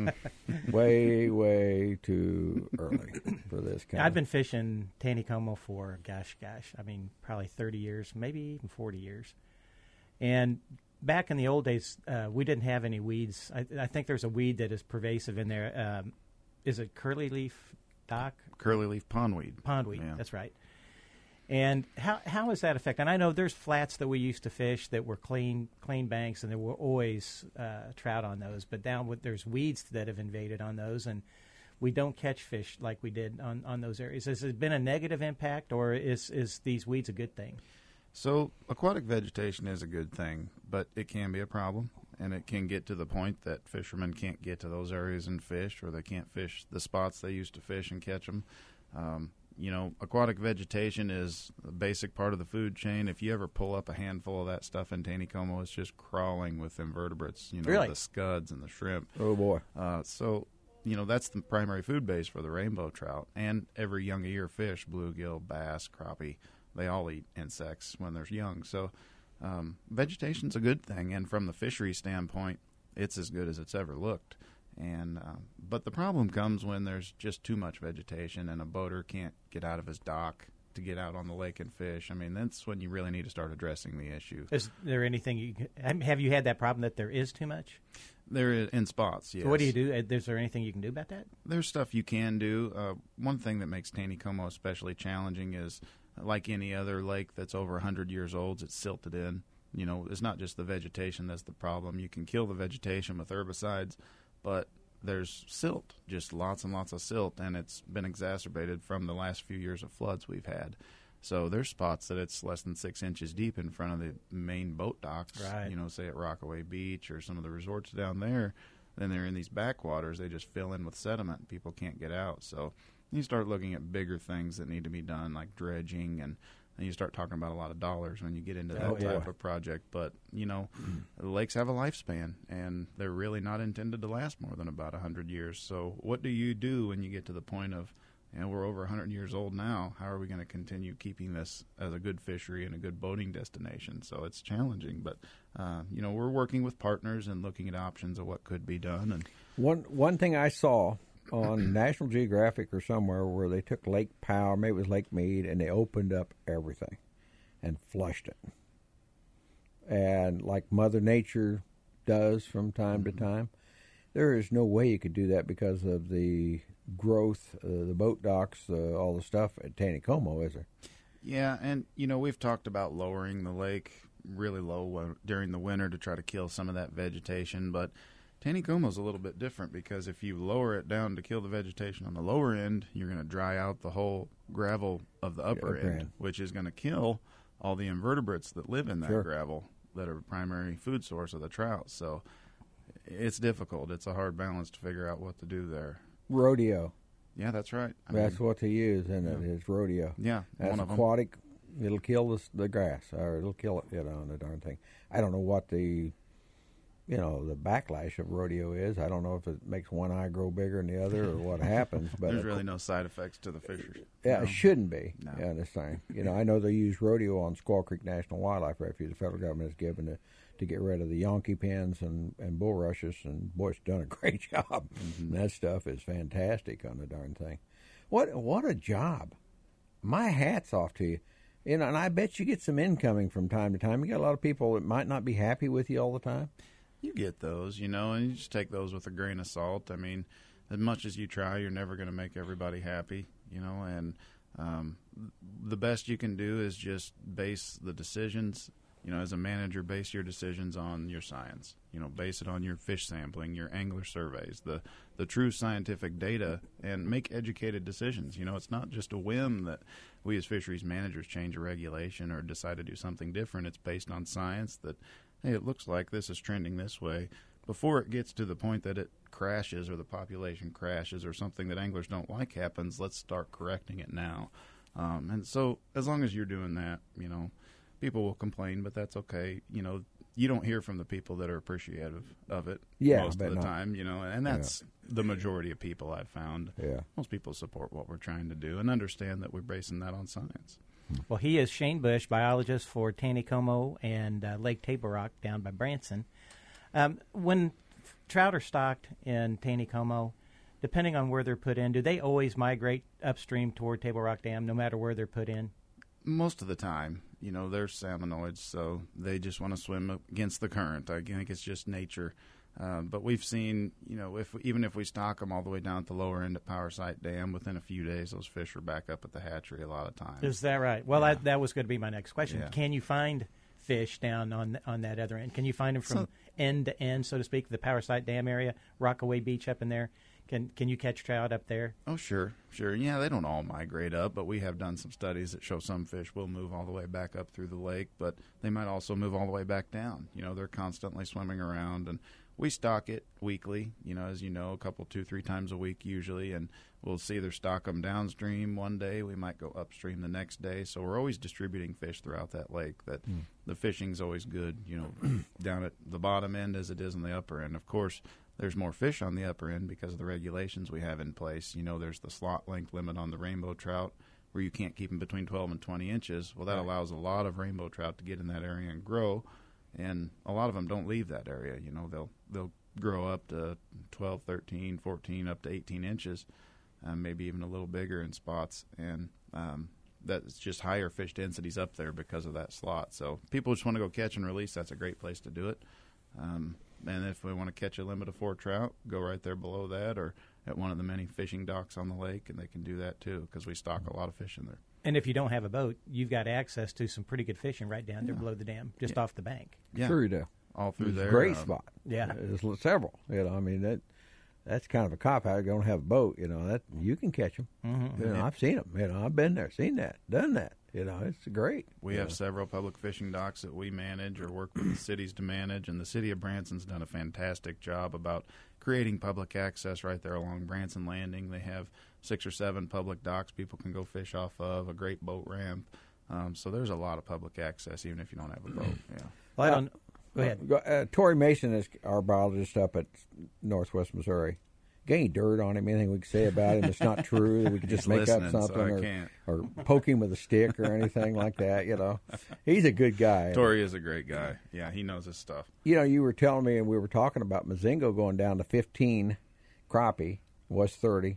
[SPEAKER 3] Way too early for this kind
[SPEAKER 4] I've been fishing Taneycomo for, probably 30 years, maybe even 40 years. And back in the old days, we didn't have any weeds. I think there's a weed that is pervasive in there. Is it curly leaf, Doc?
[SPEAKER 5] Curly leaf pondweed.
[SPEAKER 4] Pondweed,
[SPEAKER 5] Yeah.
[SPEAKER 4] that's right. And how is that affected? And I know there's flats that we used to fish that were clean banks, and there were always trout on those. But now there's weeds that have invaded on those, and we don't catch fish like we did on those areas. Has it been a negative impact, or is these weeds a good thing?
[SPEAKER 5] So aquatic vegetation is a good thing, but it can be a problem, and it can get to the point that fishermen can't get to those areas and fish, or they can't fish the spots they used to fish and catch them. Aquatic vegetation is a basic part of the food chain. If you ever pull up a handful of that stuff in Taneycomo, it's just crawling with invertebrates,
[SPEAKER 4] Really?
[SPEAKER 5] The scuds and the shrimp.
[SPEAKER 3] Oh, boy.
[SPEAKER 5] That's the primary food base for the rainbow trout. And every young ear fish, bluegill, bass, crappie, they all eat insects when they're young. So vegetation's a good thing. And from the fishery standpoint, it's as good as it's ever looked. But the problem comes when there's just too much vegetation and a boater can't get out of his dock to get out on the lake and fish. I mean, that's when you really need to start addressing the issue.
[SPEAKER 4] Is there anything have you had that problem that there is too much?
[SPEAKER 5] There is in spots, yes.
[SPEAKER 4] So what do you do? Is there anything you can do about that?
[SPEAKER 5] There's stuff you can do. One thing that makes Taneycomo especially challenging is, like any other lake that's over 100 years old, it's silted in. It's not just the vegetation that's the problem. You can kill the vegetation with herbicides, but there's silt, just lots and lots of silt, and it's been exacerbated from the last few years of floods we've had. So there's spots that it's less than 6 inches deep in front of the main boat docks,
[SPEAKER 4] right.
[SPEAKER 5] Say at Rockaway Beach or some of the resorts down there. Then they're in these backwaters. They just fill in with sediment. People can't get out. So you start looking at bigger things that need to be done, like dredging, and you start talking about a lot of dollars when you get into that type of project. But, the lakes have a lifespan, and they're really not intended to last more than about 100 years. So what do you do when you get to the point of, we're over 100 years old now. How are we going to continue keeping this as a good fishery and a good boating destination? So it's challenging, but we're working with partners and looking at options of what could be done. And
[SPEAKER 3] one thing I saw on National Geographic or somewhere where they took Lake Powell, maybe it was Lake Mead, and they opened up everything and flushed it. And like Mother Nature does from time to time, there is no way you could do that because of the growth, the boat docks, all the stuff at Taneycomo, is there?
[SPEAKER 5] Yeah, and, we've talked about lowering the lake really low during the winter to try to kill some of that vegetation, but Taneycomo's a little bit different because if you lower it down to kill the vegetation on the lower end, you're going to dry out the whole gravel of the upper end, which is going to kill all the invertebrates that live in that gravel that are a primary food source of the trout. So it's difficult. It's a hard balance to figure out what to do there.
[SPEAKER 3] Rodeo.
[SPEAKER 5] Yeah, that's right.
[SPEAKER 3] That's what they use, and it is rodeo.
[SPEAKER 5] Yeah,
[SPEAKER 3] that's
[SPEAKER 5] one of
[SPEAKER 3] aquatic. It'll kill the grass, or it'll kill it, the darn thing. I don't know what the backlash of rodeo is. I don't know if it makes one eye grow bigger than the other or what happens. But
[SPEAKER 5] there's really no side effects to the fishers.
[SPEAKER 3] Yeah,
[SPEAKER 5] no.
[SPEAKER 3] It shouldn't be.
[SPEAKER 5] No.
[SPEAKER 3] Yeah, this thing. I know they use rodeo on Squaw Creek National Wildlife Refuge. The federal government has given to get rid of the Yonkie pens and bulrushes, and boy, it's done a great job. Mm-hmm. That stuff is fantastic on the darn thing. What a job! My hat's off to you. And I bet you get some incoming from time to time. You got a lot of people that might not be happy with you all the time.
[SPEAKER 5] You get those, and you just take those with a grain of salt. I mean, as much as you try, you're never going to make everybody happy, and the best you can do is just base the decisions, as a manager, base your decisions on your science. Base it on your fish sampling, your angler surveys, the true scientific data, and make educated decisions. It's not just a whim that we as fisheries managers change a regulation or decide to do something different. It's based on science that, hey, it looks like this is trending this way. Before it gets to the point that it crashes or the population crashes or something that anglers don't like happens, let's start correcting it now. And so as long as you're doing that, people will complain, but that's okay. You don't hear from the people that are appreciative of it most of the time, and that's the majority of people I've found.
[SPEAKER 3] Yeah.
[SPEAKER 5] Most people support what we're trying to do and understand that we're basing that on science.
[SPEAKER 4] Well, he is Shane Bush, biologist for Taneycomo and Lake Table Rock down by Branson. When trout are stocked in Taneycomo, depending on where they're put in, do they always migrate upstream toward Table Rock Dam no matter where they're put in?
[SPEAKER 5] Most of the time. they're salmonoids, so they just want to swim against the current. I think it's just nature. But we've seen, even if we stock them all the way down at the lower end at Power Sight Dam, within a few days those fish are back up at the hatchery a lot of times.
[SPEAKER 4] Is that right? Well, that was going to be my next question.
[SPEAKER 5] Yeah.
[SPEAKER 4] Can you find fish down on that other end? Can you find them from end to end, so to speak, the Power Sight Dam area, Rockaway Beach up in there? Can you catch trout up there?
[SPEAKER 5] Oh, sure. Yeah, they don't all migrate up, but we have done some studies that show some fish will move all the way back up through the lake, but they might also move all the way back down. They're constantly swimming around, and we stock it weekly, as you know, 2-3 times a week usually, and we'll see either stock them downstream one day, we might go upstream the next day, so we're always distributing fish throughout that lake. That the fishing's always good, down at the bottom end as it is on the upper end. Of course, there's more fish on the upper end because of the regulations we have in place. There's the slot length limit on the rainbow trout where you can't keep them between 12 and 20 inches. Well, that allows a lot of rainbow trout to get in that area and grow, and a lot of them don't leave that area. They'll grow up to 12, 13, 14, up to 18 inches, maybe even a little bigger in spots, and that's just higher fish densities up there because of that slot. So people just want to go catch and release, that's a great place to do it. And if we want to catch a limit of 4 trout, go right there below that or at one of the many fishing docks on the lake, and they can do that too because we stock a lot of fish in there.
[SPEAKER 4] And if you don't have a boat, you've got access to some pretty good fishing right down there below the dam, just off the bank.
[SPEAKER 5] Yeah.
[SPEAKER 3] Sure you do.
[SPEAKER 5] All through there.
[SPEAKER 3] Great spot.
[SPEAKER 4] Yeah.
[SPEAKER 3] There's several. That's kind of a cop out. You don't have a boat. That you can catch them. Mm-hmm. I've seen them. I've been there, seen that, done that. It's great.
[SPEAKER 5] We have several public fishing docks that we manage or work with the cities to manage, and the city of Branson's done a fantastic job about creating public access right there along Branson Landing. They have 6 or 7 public docks people can go fish off of, a great boat ramp. So there's a lot of public access, even if you don't have a boat. Yeah.
[SPEAKER 4] Well, I don't. Go ahead.
[SPEAKER 3] Tori Mason is our biologist up at Northwest Missouri. Got any dirt on him? Anything we can say about him that's not true? That we could just make up something, or poke him with a stick or anything like that. He's a good guy.
[SPEAKER 5] Tori is a great guy. Yeah, he knows his stuff.
[SPEAKER 3] You were telling me, and we were talking about Mazingo going down to 15 crappie, was 30.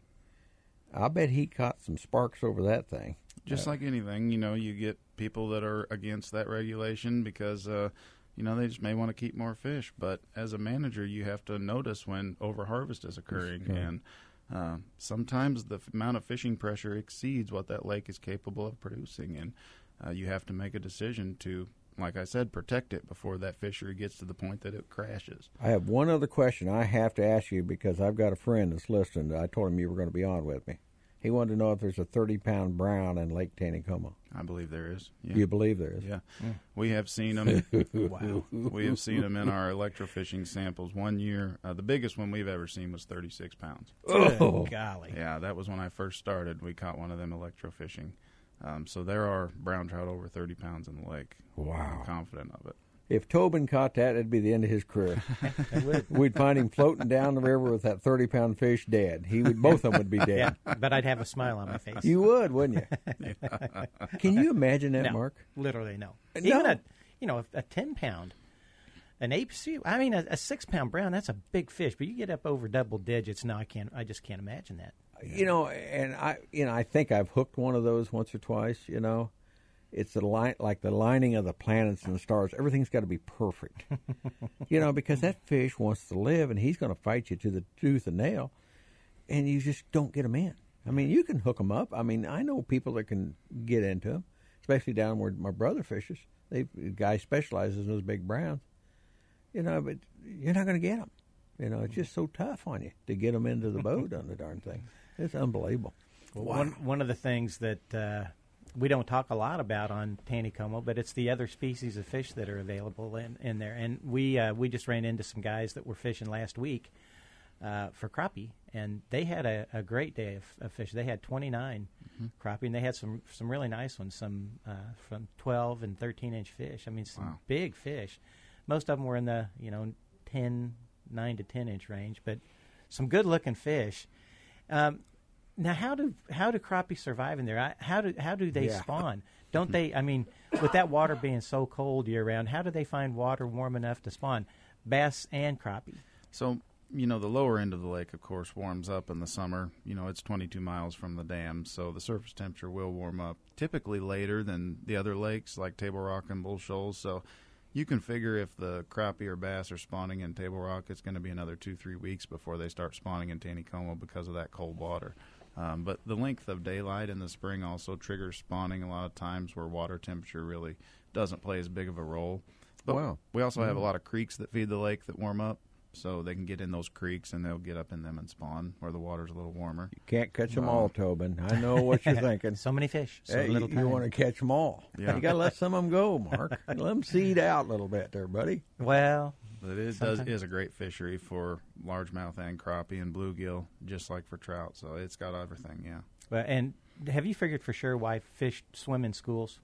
[SPEAKER 3] I bet he caught some sparks over that thing.
[SPEAKER 5] Just like anything, you get people that are against that regulation because they just may want to keep more fish. But as a manager, you have to notice when overharvest is occurring. And sometimes the amount of fishing pressure exceeds what that lake is capable of producing. And you have to make a decision to, like I said, protect it before that fishery gets to the point that it crashes.
[SPEAKER 3] I have one other question I have to ask you because I've got a friend that's listening. I told him you were going to be on with me. He wanted to know if there's a 30-pound brown in Lake Taneycomo.
[SPEAKER 5] I believe there is. Yeah.
[SPEAKER 3] You believe there is?
[SPEAKER 5] Yeah. We have seen them. Wow. We have seen them in our electrofishing samples. One year, the biggest one we've ever seen was 36 pounds.
[SPEAKER 4] Oh, golly.
[SPEAKER 5] Yeah, that was when I first started. We caught one of them electrofishing. So there are brown trout over 30 pounds in the lake.
[SPEAKER 3] Wow.
[SPEAKER 5] I'm confident of it.
[SPEAKER 3] If Tobin caught that, it'd be the end of his career. We'd find him floating down the river with that 30-pound fish dead. Both of them would be dead.
[SPEAKER 4] Yeah, but I'd have a smile on my face.
[SPEAKER 3] You would, wouldn't you? Can you imagine that,
[SPEAKER 4] no,
[SPEAKER 3] Mark?
[SPEAKER 4] Literally, no.
[SPEAKER 3] No.
[SPEAKER 4] Even a 10-pound, an ape sea. I mean, a 6-pound brown. That's a big fish. But you get up over double digits. No, I just can't imagine that.
[SPEAKER 3] And I think I've hooked one of those once or twice. It's like the lining of the planets and the stars. Everything's got to be perfect, because that fish wants to live, and he's going to fight you to the tooth and nail, and you just don't get them in. I mean, you can hook them up. I mean, I know people that can get into them, especially down where my brother fishes. The guy specializes in those big browns, but you're not going to get them. It's just so tough on you to get them into the boat on the darn thing. It's unbelievable.
[SPEAKER 4] Well, one of the things that we don't talk a lot about on Taneycomo, but it's the other species of fish that are available in there. And we just ran into some guys that were fishing last week for crappie, and they had a great day of fish. They had 29 crappie, and they had some really nice ones, some from 12 and 13-inch fish. I mean, some big fish. Most of them were in the 9 to 10-inch range, but some good-looking fish. Now, how do crappie survive in there? How do they spawn? Don't they? I mean, with that water being so cold year round, how do they find water warm enough to spawn bass and crappie?
[SPEAKER 5] So the lower end of the lake, of course, warms up in the summer. It's 22 miles from the dam, so the surface temperature will warm up typically later than the other lakes like Table Rock and Bull Shoals. So you can figure if the crappie or bass are spawning in Table Rock, it's going to be another 2-3 weeks before they start spawning in Taneycomo because of that cold water. But the length of daylight in the spring also triggers spawning a lot of times where water temperature really doesn't play as big of a role. But we also have a lot of creeks that feed the lake that warm up, so they can get in those creeks and they'll get up in them and spawn where the water's a little warmer.
[SPEAKER 3] You can't catch them all, Tobin. I know what you're thinking.
[SPEAKER 4] So many fish, so
[SPEAKER 3] hey,
[SPEAKER 4] little time.
[SPEAKER 3] You want to catch them all.
[SPEAKER 5] Yeah.
[SPEAKER 3] You got to let some of them go, Mark. Let them seed out a little bit there, buddy.
[SPEAKER 4] Well,
[SPEAKER 5] but it is a great fishery for largemouth and crappie and bluegill, just like for trout. So it's got everything, yeah.
[SPEAKER 4] Well, and have you figured for sure why fish swim in schools?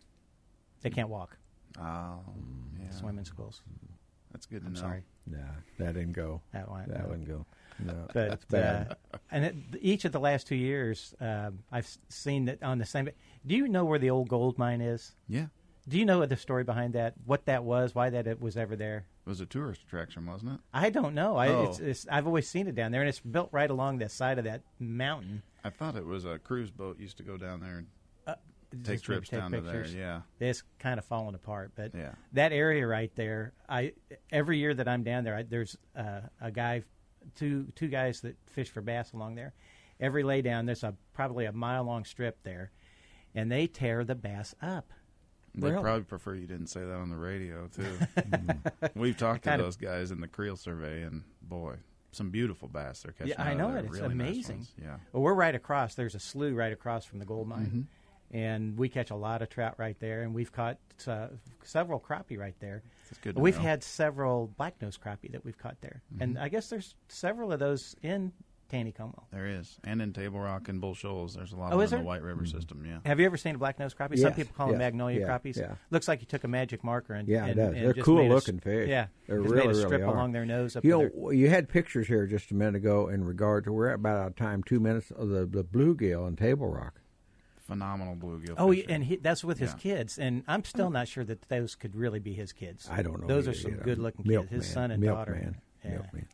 [SPEAKER 4] They can't walk.
[SPEAKER 5] Oh, yeah.
[SPEAKER 4] Swim in schools.
[SPEAKER 5] That's good to
[SPEAKER 4] I'm
[SPEAKER 5] know.
[SPEAKER 4] sorry.
[SPEAKER 3] No, that didn't go.
[SPEAKER 4] That
[SPEAKER 3] wouldn't go. No,
[SPEAKER 4] But,
[SPEAKER 3] that's bad.
[SPEAKER 4] Each of the last 2 years, I've seen that on the same. Do you know where the old gold mine is?
[SPEAKER 5] Yeah.
[SPEAKER 4] Do you know the story behind that? What that was? Why that it was ever there?
[SPEAKER 5] It was a tourist attraction, wasn't it?
[SPEAKER 4] I don't know.
[SPEAKER 5] Oh.
[SPEAKER 4] I've always seen it down there, and it's built right along the side of that mountain.
[SPEAKER 5] I thought it was a cruise boat used to go down there and take trips down
[SPEAKER 4] pictures.
[SPEAKER 5] to there. Yeah.
[SPEAKER 4] It's kind of falling apart, but
[SPEAKER 5] Yeah.
[SPEAKER 4] that area right there, every year that I'm down there, there's a guy, two guys that fish for bass along there. Every lay down, there's probably a mile-long strip there, and they tear the bass up.
[SPEAKER 5] They
[SPEAKER 3] Really?
[SPEAKER 5] probably prefer you didn't say that on the radio, too. We've talked to those guys in the Creel survey, and, boy, some beautiful bass they're catching.
[SPEAKER 4] Yeah, I
[SPEAKER 5] out of
[SPEAKER 4] know
[SPEAKER 5] there.
[SPEAKER 4] it. It's
[SPEAKER 5] Really nice
[SPEAKER 4] amazing.
[SPEAKER 5] ones. Yeah.
[SPEAKER 4] Well, we're right across. There's a slough right across from the gold mine,
[SPEAKER 5] Mm-hmm.
[SPEAKER 4] and we catch a lot of trout right there, and we've caught several crappie right there.
[SPEAKER 5] That's good to
[SPEAKER 4] We've
[SPEAKER 5] know.
[SPEAKER 4] had several black-nosed crappie that we've caught there, and I guess there's several of those in Taneycomo.
[SPEAKER 5] There is. And in Table Rock and Bull Shoals, there's a lot
[SPEAKER 4] Oh,
[SPEAKER 5] of
[SPEAKER 4] is
[SPEAKER 5] them in
[SPEAKER 4] there?
[SPEAKER 5] the White River system, yeah.
[SPEAKER 4] Have you ever seen a black-nosed crappie? Some
[SPEAKER 3] Yes,
[SPEAKER 4] people call them
[SPEAKER 3] yes,
[SPEAKER 4] magnolia
[SPEAKER 3] yeah,
[SPEAKER 4] crappies.
[SPEAKER 3] yeah.
[SPEAKER 4] Looks like you took a magic marker and
[SPEAKER 3] Yeah, it
[SPEAKER 4] and,
[SPEAKER 3] does.
[SPEAKER 4] and
[SPEAKER 3] They're
[SPEAKER 4] just
[SPEAKER 3] cool
[SPEAKER 4] made
[SPEAKER 3] looking fish.
[SPEAKER 4] Yeah,
[SPEAKER 3] They
[SPEAKER 4] just
[SPEAKER 3] really,
[SPEAKER 4] made a strip
[SPEAKER 3] really are.
[SPEAKER 4] along their nose. Up
[SPEAKER 3] You
[SPEAKER 4] to
[SPEAKER 3] know, you had pictures here just a minute ago in regard to, we're about out of time, 2 minutes, of the bluegill in Table Rock.
[SPEAKER 5] Phenomenal bluegill
[SPEAKER 4] Oh,
[SPEAKER 5] fishery.
[SPEAKER 4] and that's with his
[SPEAKER 5] Yeah.
[SPEAKER 4] kids, and I'm still not sure that those could really be his kids.
[SPEAKER 3] I don't know.
[SPEAKER 4] Those are
[SPEAKER 3] either,
[SPEAKER 4] some
[SPEAKER 3] you know.
[SPEAKER 4] good-looking kids.
[SPEAKER 3] Milkman,
[SPEAKER 4] His son and daughter.
[SPEAKER 3] Milkman,
[SPEAKER 4] Yeah.
[SPEAKER 3] Milkman.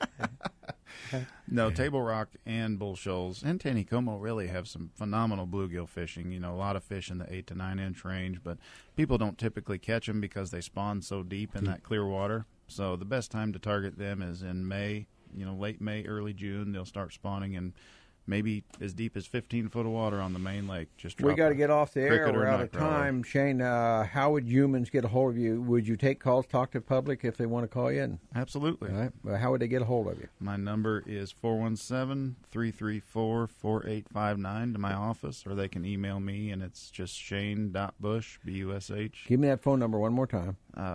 [SPEAKER 5] No, Table Rock and Bull Shoals and Taneycomo really have some phenomenal bluegill fishing. A lot of fish in the 8 to 9 inch range, but people don't typically catch them because they spawn so deep in that clear water. So the best time to target them is in May, late May, early June. They'll start spawning in maybe as deep as 15 foot of water on the main lake. Just
[SPEAKER 3] We
[SPEAKER 5] drop
[SPEAKER 3] got to
[SPEAKER 5] a
[SPEAKER 3] get off the air.
[SPEAKER 5] cricket or
[SPEAKER 3] We're out of
[SPEAKER 5] nightcrawler.
[SPEAKER 3] time. Shane, how would humans get a hold of you? Would you take calls, talk to the public if they want to call you in?
[SPEAKER 5] Absolutely.
[SPEAKER 3] All right. Well, how would they get a hold of you?
[SPEAKER 5] My number is 417-334-4859 to my office, or they can email me, and it's just shane.bush, B-U-S-H,
[SPEAKER 3] Give me that phone number one more time.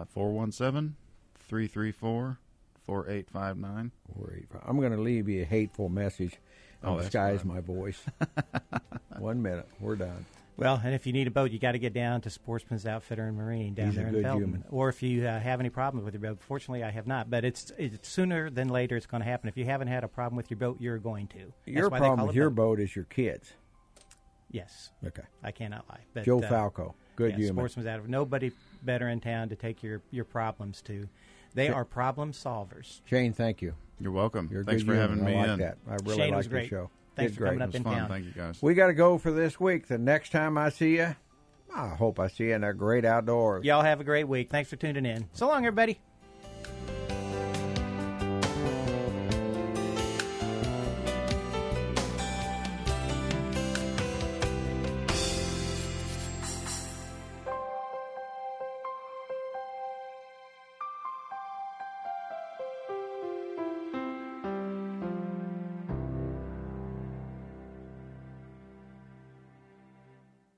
[SPEAKER 5] 417-334-4859.
[SPEAKER 3] I'm going to leave you a hateful message.
[SPEAKER 5] Oh, that's
[SPEAKER 3] Disguise
[SPEAKER 5] fine.
[SPEAKER 3] my voice. 1 minute. We're done.
[SPEAKER 4] Well, and if you need a boat, you got to get down to Sportsman's Outfitter and Marine down
[SPEAKER 3] He's a
[SPEAKER 4] there in
[SPEAKER 3] good
[SPEAKER 4] Belton.
[SPEAKER 3] human.
[SPEAKER 4] Or if you have any problems with your boat, fortunately I have not. But it's sooner than later it's going to happen. If you haven't had a problem with your boat, you're going to. That's
[SPEAKER 3] Your
[SPEAKER 4] why they
[SPEAKER 3] problem
[SPEAKER 4] call
[SPEAKER 3] with
[SPEAKER 4] it
[SPEAKER 3] your
[SPEAKER 4] boat.
[SPEAKER 3] boat is your kids.
[SPEAKER 4] Yes,
[SPEAKER 3] Okay.
[SPEAKER 4] I cannot lie. But,
[SPEAKER 3] Joe Falco. Good
[SPEAKER 4] yeah,
[SPEAKER 3] human.
[SPEAKER 4] Sportsman's Outfitter. Nobody better in town to take your problems to. They are problem solvers.
[SPEAKER 3] Shane, thank you.
[SPEAKER 5] You're welcome.
[SPEAKER 3] You're a
[SPEAKER 5] Thanks
[SPEAKER 3] good
[SPEAKER 5] for
[SPEAKER 3] human.
[SPEAKER 5] having me
[SPEAKER 3] I like
[SPEAKER 5] in.
[SPEAKER 3] that. I really
[SPEAKER 4] Shane
[SPEAKER 3] like
[SPEAKER 4] was
[SPEAKER 3] the
[SPEAKER 4] great.
[SPEAKER 3] show.
[SPEAKER 4] Thanks
[SPEAKER 3] Did
[SPEAKER 4] for coming
[SPEAKER 3] great.
[SPEAKER 4] up
[SPEAKER 5] It
[SPEAKER 4] in
[SPEAKER 5] was fun.
[SPEAKER 4] town.
[SPEAKER 5] Thank you, guys.
[SPEAKER 3] We got to go for this week. The next time I see you, I hope I see you in the great outdoors.
[SPEAKER 4] Y'all have a great week. Thanks for tuning in. So long, everybody.